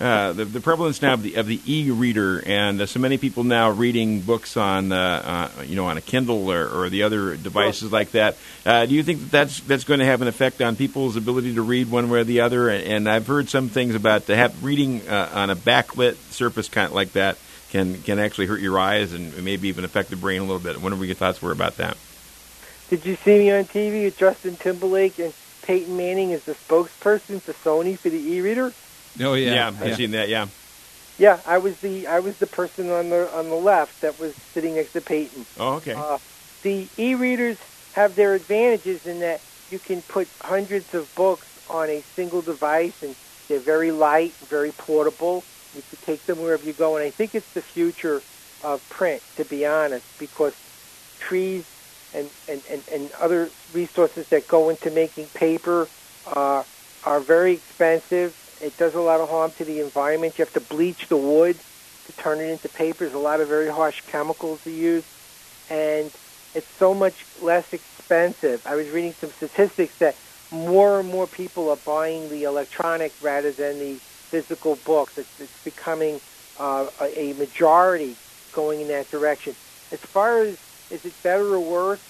uh, the, the prevalence now of the of the e-reader, and uh, so many people now reading books on uh, uh, you know on a Kindle or, or the other devices well, like that. Uh, do you think that that's that's going to have an effect on people's ability to read one way or the other? And, and I've heard some things about to have reading uh, on a backlit surface kind of like that can can actually hurt your eyes and maybe even affect the brain a little bit. I wonder what your thoughts were about that. Did you see me on T V with Justin Timberlake and Peyton Manning as the spokesperson for Sony for the e-reader? Oh yeah, yeah, I've yeah. seen that. Yeah, yeah. I was the I was the person on the on the left that was sitting next to Peyton. Oh, okay. Uh, the e-readers have their advantages in that you can put hundreds of books on a single device, and they're very light, very portable. You can take them wherever you go, and I think it's the future of print, to be honest, because trees and, and, and, and other resources that go into making paper uh, are very expensive. It does a lot of harm to the environment. You have to bleach the wood to turn it into paper. There's a lot of very harsh chemicals to use, and it's so much less expensive. I was reading some statistics that more and more people are buying the electronic rather than the physical books. It's, it's becoming uh, a, a majority going in that direction. As far as is it better or worse,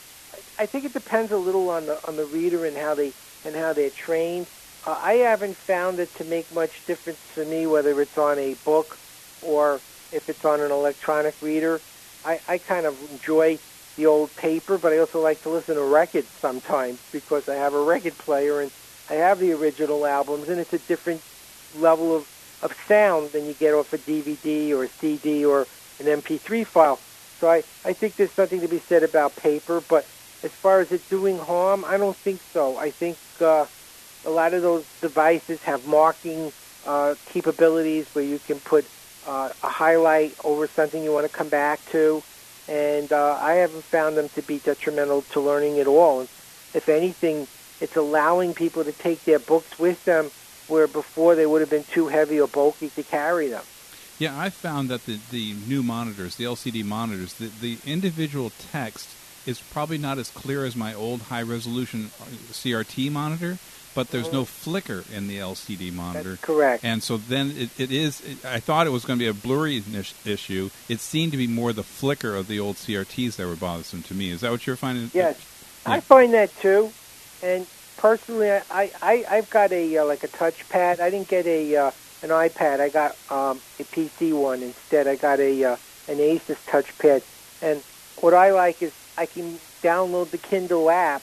I think it depends a little on the on the reader and how they and how they're trained. Uh, I haven't found it to make much difference for me whether it's on a book or if it's on an electronic reader. I, I kind of enjoy the old paper, but I also like to listen to records sometimes because I have a record player and I have the original albums, and it's a different level of, of sound than you get off a D V D or a C D or an M P three file. So I, I think there's something to be said about paper, but as far as it doing harm, I don't think so. I think uh, a lot of those devices have marking uh, capabilities where you can put uh, a highlight over something you want to come back to, and uh, I haven't found them to be detrimental to learning at all. If anything, it's allowing people to take their books with them where before they would have been too heavy or bulky to carry them. Yeah, I found that the, the new monitors, the L C D monitors, the, the individual text is probably not as clear as my old high-resolution C R T monitor, but there's no flicker in the L C D monitor. That's correct. And so then it, it is, it, I thought it was going to be a blurry issue. It seemed to be more the flicker of the old C R Ts that were bothersome to me. Is that what you're finding? Yes, yeah. I find that too. And personally, I, I, I've got a uh, like a touchpad. I didn't get a uh, an iPad. I got um, a P C one instead. I got a uh, an Asus touchpad. And what I like is I can download the Kindle app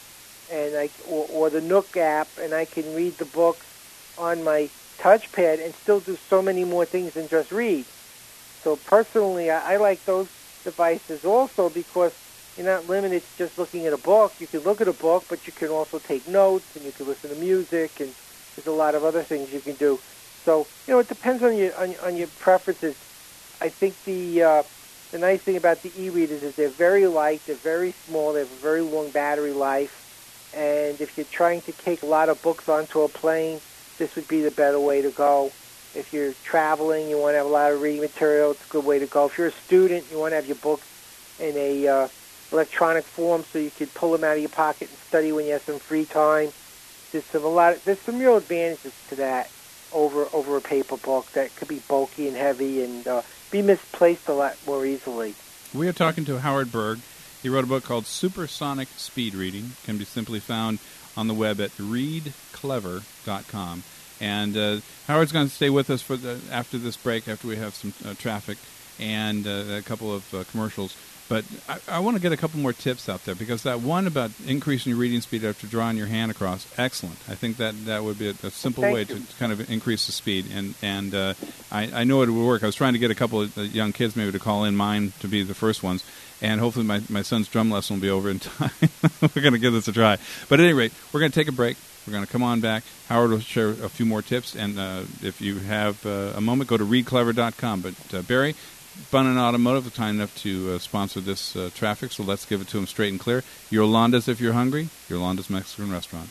and I or, or the Nook app, and I can read the books on my touchpad and still do so many more things than just read. So personally, I, I like those devices also because you're not limited to just looking at a book. You can look at a book, but you can also take notes, and you can listen to music, and there's a lot of other things you can do. So, you know, it depends on your on, on your preferences. I think the uh, the nice thing about the e-readers is they're very light, they're very small, they have a very long battery life, and if you're trying to take a lot of books onto a plane, this would be the better way to go. If you're traveling, you want to have a lot of reading material, it's a good way to go. If you're a student, you want to have your books in a uh, electronic form so you can pull them out of your pocket and study when you have some free time. There's some a lot. Of, there's some real advantages to that over over a paper book that could be bulky and heavy and uh, be misplaced a lot more easily. We are talking to Howard Berg. He wrote a book called Supersonic Speed Reading. It can be simply found on the web at read clever dot com. And uh, Howard's going to stay with us for the, after this break, after we have some uh, traffic and uh, a couple of uh, commercials. But I, I want to get a couple more tips out there, because that one about increasing your reading speed after drawing your hand across, excellent. I think that, that would be a, a simple well, way you. to kind of increase the speed. And, and uh, I, I know it would work. I was trying to get a couple of young kids maybe to call in, mine to be the first ones. And hopefully my, my son's drum lesson will be over in time. We're going to give this a try. But at any rate, we're going to take a break. We're going to come on back. Howard will share a few more tips. And uh, if you have uh, a moment, go to read clever dot com. But uh, Barry, Bunnan Automotive is kind enough to uh, sponsor this uh, traffic, so let's give it to them straight and clear. Yolanda's if you're hungry. Yolanda's Mexican Restaurant.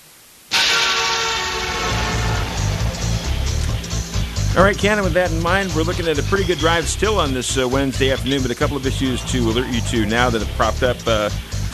All right, Cannon, with that in mind, we're looking at a pretty good drive still on this uh, Wednesday afternoon, but a couple of issues to alert you to now that have propped up uh,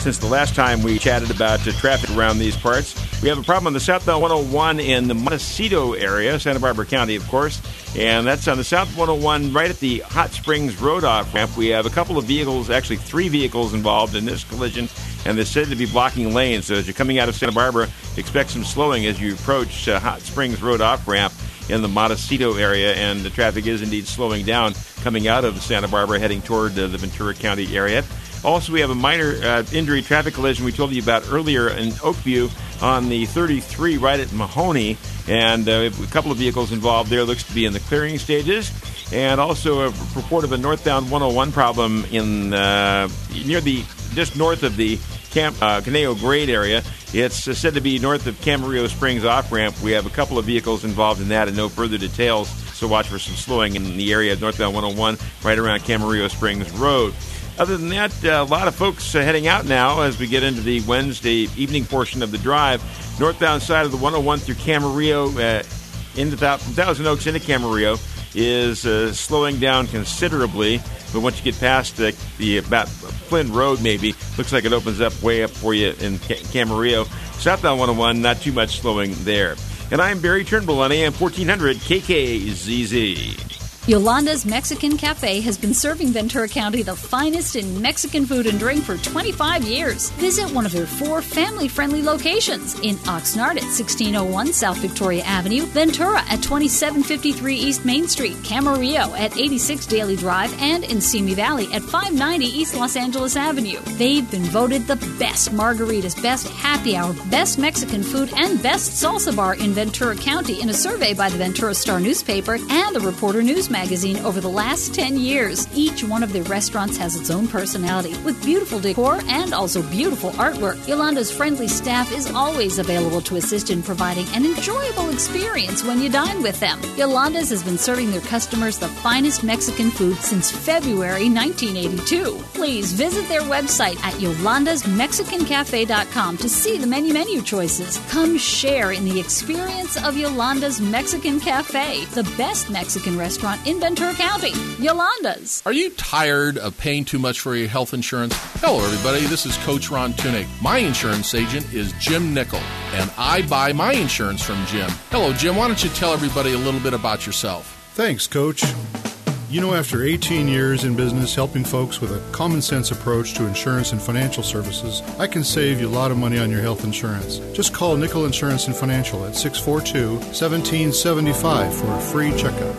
since the last time we chatted about uh, traffic around these parts. We have a problem on the southbound one oh one in the Montecito area, Santa Barbara County, of course, and that's on the south one oh one right at the Hot Springs Road off-ramp. We have a couple of vehicles, actually three vehicles involved in this collision, and they're said to be blocking lanes. So as you're coming out of Santa Barbara, expect some slowing as you approach uh, Hot Springs Road off-ramp in the Montecito area, and the traffic is indeed slowing down coming out of Santa Barbara, heading toward uh, the Ventura County area. Also, we have a minor uh, injury traffic collision we told you about earlier in Oakview on the thirty-three right at Mahoney, and uh, a couple of vehicles involved there. Looks to be in the clearing stages. And also a report of a northbound one oh one problem in uh, near the just north of the Camp uh, Caneo Grade area. It's uh, said to be north of Camarillo Springs off-ramp. We have a couple of vehicles involved in that and no further details, so watch for some slowing in the area of northbound one oh one right around Camarillo Springs Road. Other than that, uh, a lot of folks uh, heading out now as we get into the Wednesday evening portion of the drive. Northbound side of the one oh one through Camarillo uh, into Thousand Oaks into Camarillo is uh, slowing down considerably. But once you get past the, the about Flynn Road, maybe, looks like it opens up way up for you in Camarillo. Southbound one oh one, not too much slowing there. And I'm Barry Turnbull on A M fourteen hundred K K Z Z. Yolanda's Mexican Cafe has been serving Ventura County the finest in Mexican food and drink for twenty-five years. Visit one of their four family-friendly locations in Oxnard at sixteen oh one South Victoria Avenue, Ventura at twenty-seven fifty-three East Main Street, Camarillo at eighty-six Daly Drive, and in Simi Valley at five ninety East Los Angeles Avenue. They've been voted the best margaritas, best happy hour, best Mexican food, and best salsa bar in Ventura County in a survey by the Ventura Star newspaper and the Reporter News magazine over the last ten years. Each one of their restaurants has its own personality, with beautiful decor and also beautiful artwork. Yolanda's friendly staff is always available to assist in providing an enjoyable experience when you dine with them. Yolanda's has been serving their customers the finest Mexican food since February nineteen eighty-two. Please visit their website at yolandas mexican cafe dot com to see the many menu choices. Come share in the experience of Yolanda's Mexican Cafe, the best Mexican restaurant in Ventura County. Yolanda's. Are you tired of paying too much for your health insurance? Hello, everybody. This is Coach Ron Tunick. My insurance agent is Jim Nickel, and I buy my insurance from Jim. Hello, Jim. Why don't you tell everybody a little bit about yourself? Thanks, Coach. You know, after eighteen years in business helping folks with a common sense approach to insurance and financial services, I can save you a lot of money on your health insurance. Just call Nickel Insurance and Financial at six four two, one seven seven five for a free checkup.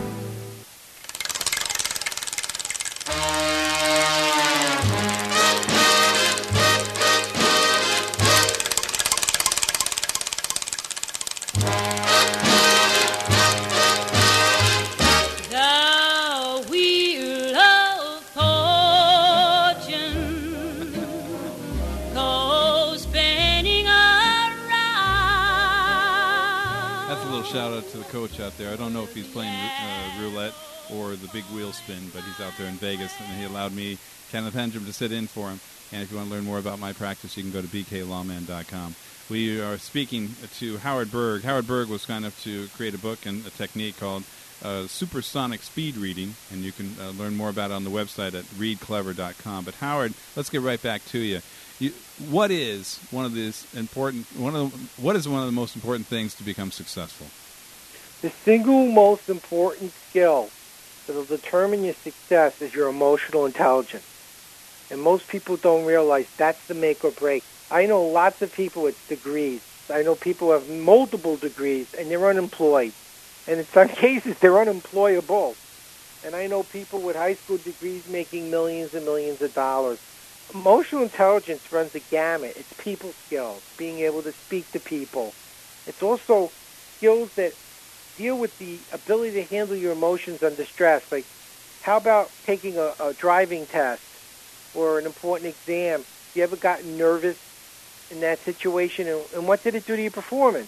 Coach out there. I don't know if he's playing uh, roulette or the big wheel spin, but he's out there in Vegas, and he allowed me, Kenneth Hendrum, to sit in for him. And if you want to learn more about my practice, you can go to b k lawman dot com. We are speaking to Howard Berg. Howard Berg was kind enough to create a book and a technique called uh, Supersonic Speed Reading, and you can uh, learn more about it on the website at read clever dot com. But Howard, let's get right back to you. You, what is one of these important? One of the, what is one of the most important things to become successful? The single most important skill that will determine your success is your emotional intelligence. And most people don't realize that's the make or break. I know lots of people with degrees. I know people who have multiple degrees, and they're unemployed. And in some cases, they're unemployable. And I know people with high school degrees making millions and millions of dollars. Emotional intelligence runs the gamut. It's people skills, being able to speak to people. It's also skills that deal with the ability to handle your emotions under stress. Like, how about taking a, a driving test or an important exam? Have you ever gotten nervous in that situation, and, and what did it do to your performance?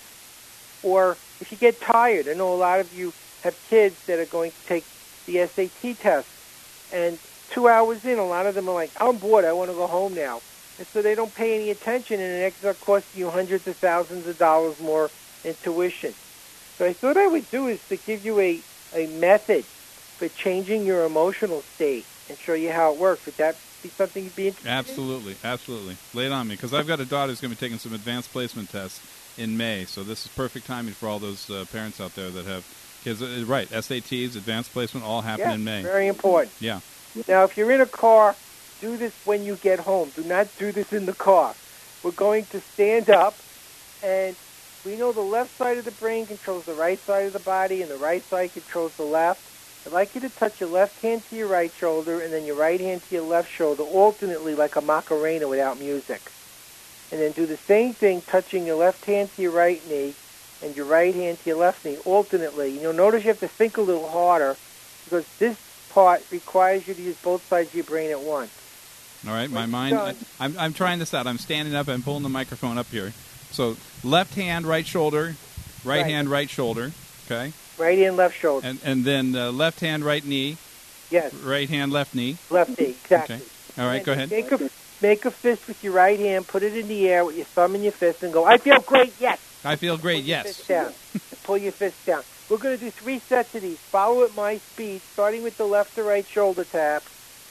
Or if you get tired, I know a lot of you have kids that are going to take the S A T test, and two hours in, a lot of them are like, I'm bored, I want to go home now. And so they don't pay any attention, and it ends up costing you hundreds of thousands of dollars more in tuition. So I thought I would do is to give you a, a method for changing your emotional state and show you how it works. Would that be something you'd be interested in? Absolutely, absolutely. Lay it on me, because I've got a daughter who's going to be taking some advanced placement tests in May, so this is perfect timing for all those uh, parents out there that have kids. Uh, right, S A Ts, advanced placement, all happen Yeah, in May. very important. Yeah. Now, if you're in a car, do this when you get home. Do not do this in the car. We're going to stand up, and we know the left side of the brain controls the right side of the body, and the right side controls the left. I'd like you to touch your left hand to your right shoulder, and then your right hand to your left shoulder, alternately like a Macarena without music. And then do the same thing, touching your left hand to your right knee, and your right hand to your left knee, alternately. And you'll notice you have to think a little harder, because this part requires you to use both sides of your brain at once. All right, my mind, I, I'm, I'm trying this out. I'm standing up, I'm pulling the microphone up here. So left hand, right shoulder, right, Right. hand, right shoulder, okay? Right hand, left shoulder. And and then uh, left hand, right knee. Yes. Right hand, left knee. Left knee, exactly. Okay. All right, go ahead. Make a, make a fist with your right hand, put it in the air with your thumb in your fist, and go, I feel great, yes. I feel great, yes. Fist down. Pull your fist down. We're going to do three sets of these. Follow at my speed, starting with the left to right shoulder tap.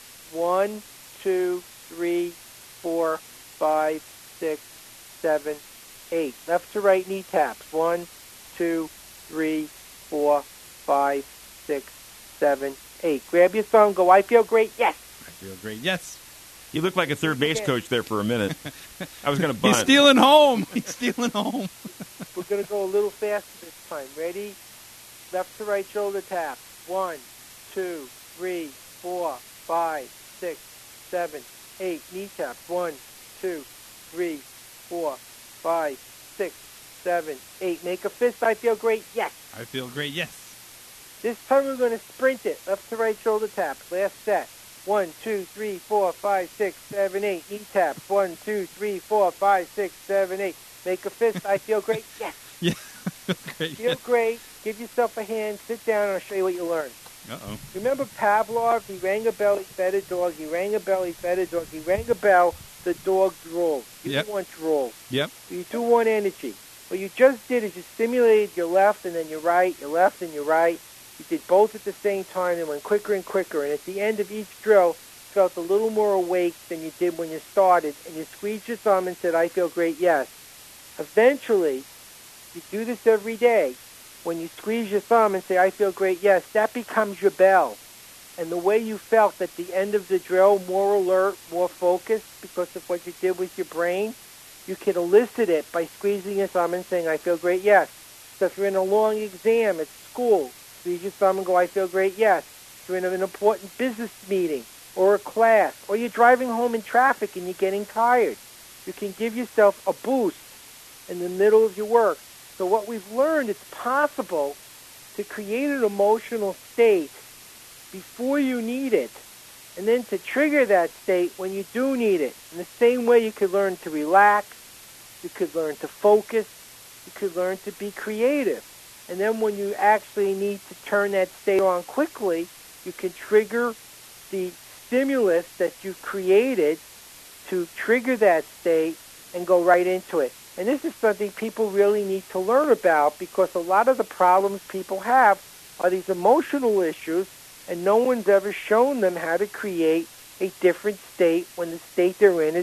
One, two, three, four, five, six, seven, eight. Left to right knee taps. One, two, three, four, five, six, seven, eight. Grab your thumb, go, I feel great, yes. I feel great, yes. You look like a third base coach there for a minute. I was going to bunt. He's stealing home. He's stealing home. We're going to go a little faster this time. Ready? Left to right shoulder tap. One, two, three, four, five, six, seven, eight. Knee taps. One, two, three, four, five, six, seven, eight. Make a fist. I feel great. Yes. I feel great, yes. This time we're going to sprint it. Left to right shoulder tap. Last set. One, two, three, four, five, six, seven, eight. Knee taps. One, two, three, four, five, six, seven, eight. Make a fist. I feel great. Yes. Yeah. Great. Feel great. Give yourself a hand. Sit down, and I'll show you what you learned. Uh-oh. Remember Pavlov? He rang a bell, he fed a dog. He rang a bell, he fed a dog. He rang a bell, the dog drooled. You Yep. don't want drool. Yep. You do want energy. What you just did is you stimulated your left and then your right, your left and your right. You did both at the same time and went quicker and quicker. And at the end of each drill, you felt a little more awake than you did when you started. And you squeezed your thumb and said, I feel great, yes. Eventually, you do this every day. When you squeeze your thumb and say, I feel great, yes, that becomes your bell. And the way you felt at the end of the drill, more alert, more focused, because of what you did with your brain, you can elicit it by squeezing your thumb and saying, I feel great, yes. So if you're in a long exam at school, squeeze your thumb and go, I feel great, yes. If you're in an important business meeting or a class, or you're driving home in traffic and you're getting tired, you can give yourself a boost in the middle of your work. So what we've learned, it's possible to create an emotional state before you need it, and then to trigger that state when you do need it. In the same way you could learn to relax, you could learn to focus, you could learn to be creative. And then when you actually need to turn that state on quickly, you can trigger the stimulus that you created to trigger that state and go right into it. And this is something people really need to learn about, because a lot of the problems people have are these emotional issues, and no one's ever shown them how to create a different state when the state they're in is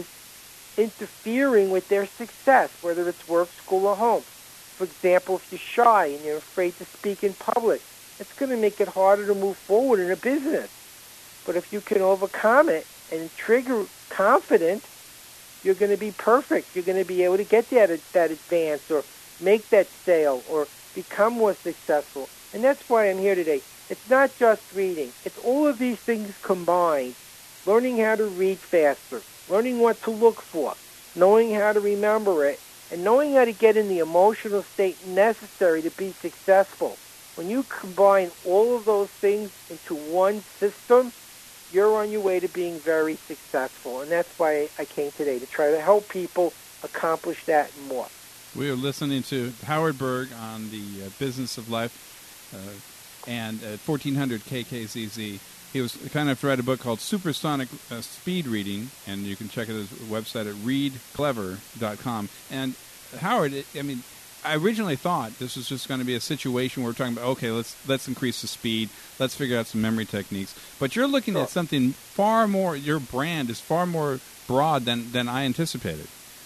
interfering with their success, whether it's work, school, or home. For example, if you're shy and you're afraid to speak in public, it's going to make it harder to move forward in a business. But if you can overcome it and trigger confidence, you're going to be perfect. You're going to be able to get that, that advance or make that sale or become more successful. And that's why I'm here today. It's not just reading. It's all of these things combined. Learning how to read faster, learning what to look for, knowing how to remember it, and knowing how to get in the emotional state necessary to be successful. When you combine all of those things into one system, you're on your way to being very successful. And that's why I came today, to try to help people accomplish that and more. We are listening to Howard Berg on the uh, Business of Life uh, and at fourteen hundred K K Z Z. He was kind enough to write a book called Supersonic uh, Speed Reading, and you can check it at his website at read clever dot com. And Howard, it, I mean, I originally thought this was just going to be a situation where we're talking about, okay, let's let's increase the speed, let's figure out some memory techniques. But you're looking Sure. at something far more, your brand is far more broad than, than I anticipated.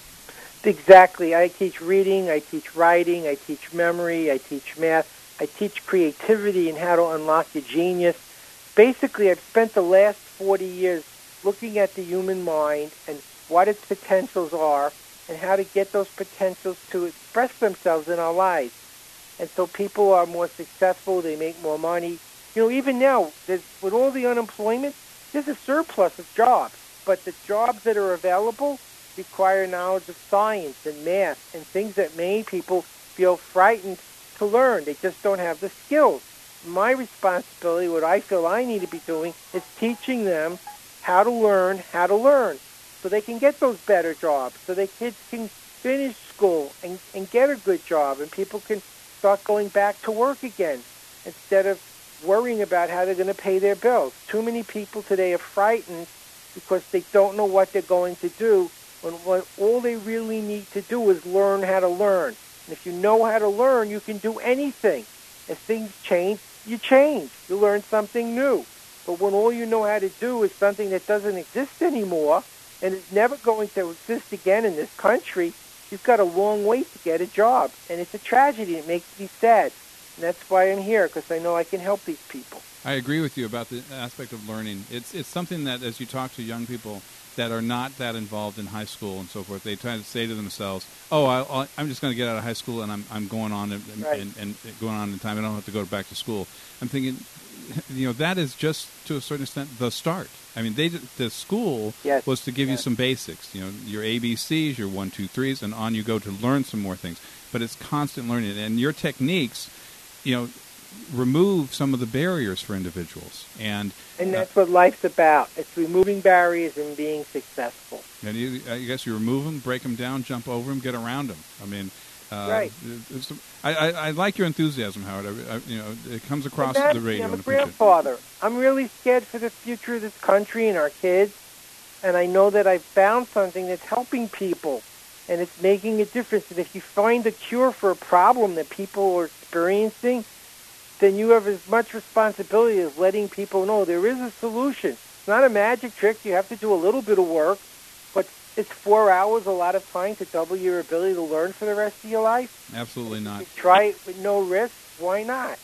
Exactly. I teach reading, I teach writing, I teach memory, I teach math, I teach creativity and how to unlock your genius. Basically, I've spent the last forty years looking at the human mind and what its potentials are and how to get those potentials to express themselves in our lives. And so people are more successful, they make more money. You know, even now, there's, with all the unemployment, there's a surplus of jobs. But the jobs that are available require knowledge of science and math and things that many people feel frightened to learn. They just don't have the skills. My responsibility, what I feel I need to be doing, is teaching them how to learn how to learn so they can get those better jobs, so their kids can finish school and, and get a good job, and people can start going back to work again instead of worrying about how they're going to pay their bills. Too many people today are frightened because they don't know what they're going to do, when what all they really need to do is learn how to learn. And if you know how to learn, you can do anything. As things change, you change. You learn something new. But when all you know how to do is something that doesn't exist anymore and is never going to exist again in this country, you've got a long way to get a job. And it's a tragedy. It makes me sad. And that's why I'm here, because I know I can help these people. I agree with you about the aspect of learning. It's it's something that as you talk to young people that are not that involved in high school and so forth, they try to say to themselves, "Oh, I, I'm just going to get out of high school and I'm I'm going on and, Right. and, and going on in time. I don't have to go back to school." I'm thinking, you know, that is just to a certain extent the start. I mean, they the school Yes. was to give Yes. you some basics, you know, your A B Cs, your one, two, threes, and on you go to learn some more things. But it's constant learning, and your techniques, you know, remove some of the barriers for individuals. And And that's what life's about. It's removing barriers and being successful. And you, I guess you remove them, break them down, jump over them, get around them. I mean, uh, Right. it's, I, I, I like your enthusiasm, Howard. I, I, you know, it comes across And the that's- radio. I'm a and appreciate it. grandfather. I'm really scared for the future of this country and our kids. And I know that I've found something that's helping people. And it's making a difference. And if you find a cure for a problem that people are experiencing, then you have as much responsibility as letting people know there is a solution. It's not a magic trick. You have to do a little bit of work, but it's four hours, a lot of time to double your ability to learn for the rest of your life. Absolutely not. Try it with no risk. Why not?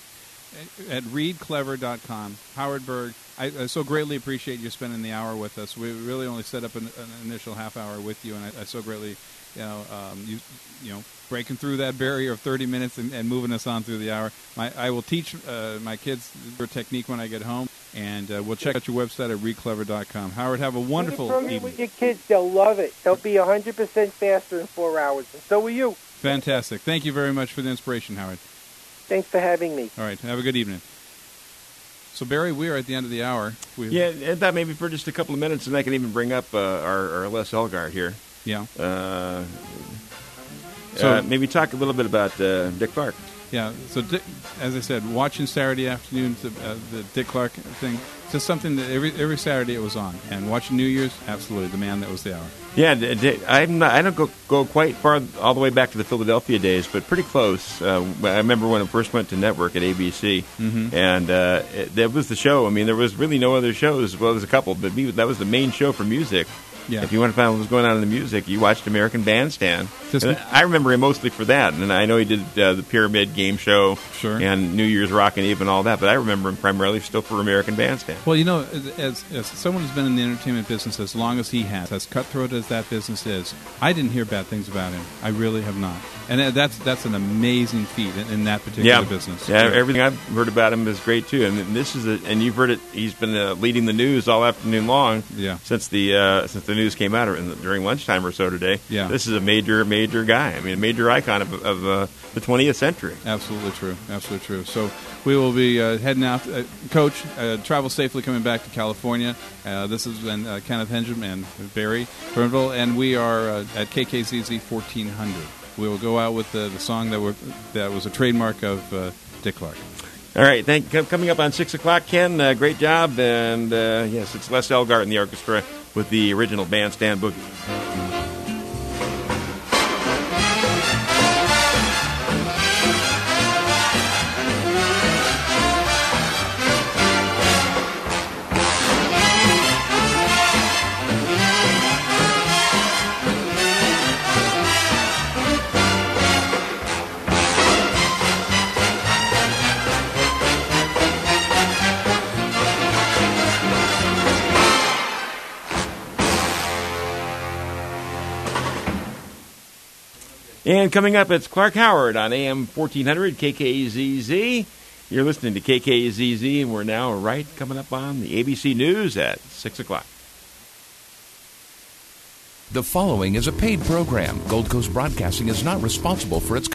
At read clever dot com, Howard Berg, I, I so greatly appreciate you spending the hour with us. We really only set up an, an initial half hour with you, and I, I so greatly, you know, um, you, you know, breaking through that barrier of thirty minutes and, and moving us on through the hour. My, I will teach uh, my kids your technique when I get home, and uh, we'll check out your website at read clever dot com. Howard, have a wonderful When you evening. with your kids, they'll love it. They'll be one hundred percent faster in four hours, and so will you. Fantastic. Thank you very much for the inspiration, Howard. Thanks for having me. All right, have a good evening. So, Barry, we are at the end of the hour. We've, Yeah, and that maybe for just a couple of minutes, and I can even bring up uh, our, our Les Elgart here. Yeah. Uh, So- uh, maybe talk a little bit about uh, Dick Clark. Yeah, so Dick, as I said, watching Saturday afternoon, the, uh, the Dick Clark thing, just something that every every Saturday it was on. And watching New Year's, absolutely, the man that was the hour. Yeah, d- d- I'm not, I don't go go quite far all the way back to the Philadelphia days, but pretty close. Uh, I remember when I first went to network at A B C, Mhm. and uh, it, that was the show. I mean, there was really no other shows. Well, there's a couple, but me, that was the main show for music. Yeah. If you want to find out what was going on in the music, you watched American Bandstand. Just- And I remember him mostly for that, and I know he did uh, the Pyramid Game Show Sure. and New Year's Rockin' Eve and all that, but I remember him primarily still for American Bandstand. Well, you know, as, as someone who's been in the entertainment business as long as he has, as cutthroat as that business is, I didn't hear bad things about him. I really have not. And that's that's an amazing feat in, in that particular Yeah, business. yeah. Everything I've heard about him is great too, and this is a, and you've heard it. He's been uh, leading the news all afternoon long. Yeah. Since the uh, since the news came out in the, during lunchtime or so today. Yeah. This is a major major guy. I mean, a major icon of, of uh, the twentieth century. Absolutely true. Absolutely true. So we will be uh, heading out. Uh, Coach, uh, travel safely coming back to California. Uh, this has been uh, Kenneth Hendrum and Barry Turnbull, and we are uh, at K K Z Z fourteen hundred. We will go out with the, the song that were that was a trademark of uh, Dick Clark. All right, thank com- coming up on six o'clock, Ken. Uh, great job, and uh, yes, it's Les Elgart in the orchestra with the original Bandstand Boogie. And coming up, it's Clark Howard on A M fourteen hundred K K Z Z. You're listening to K K Z Z, and we're now right coming up on the A B C News at six o'clock. The following is a paid program. Gold Coast Broadcasting is not responsible for its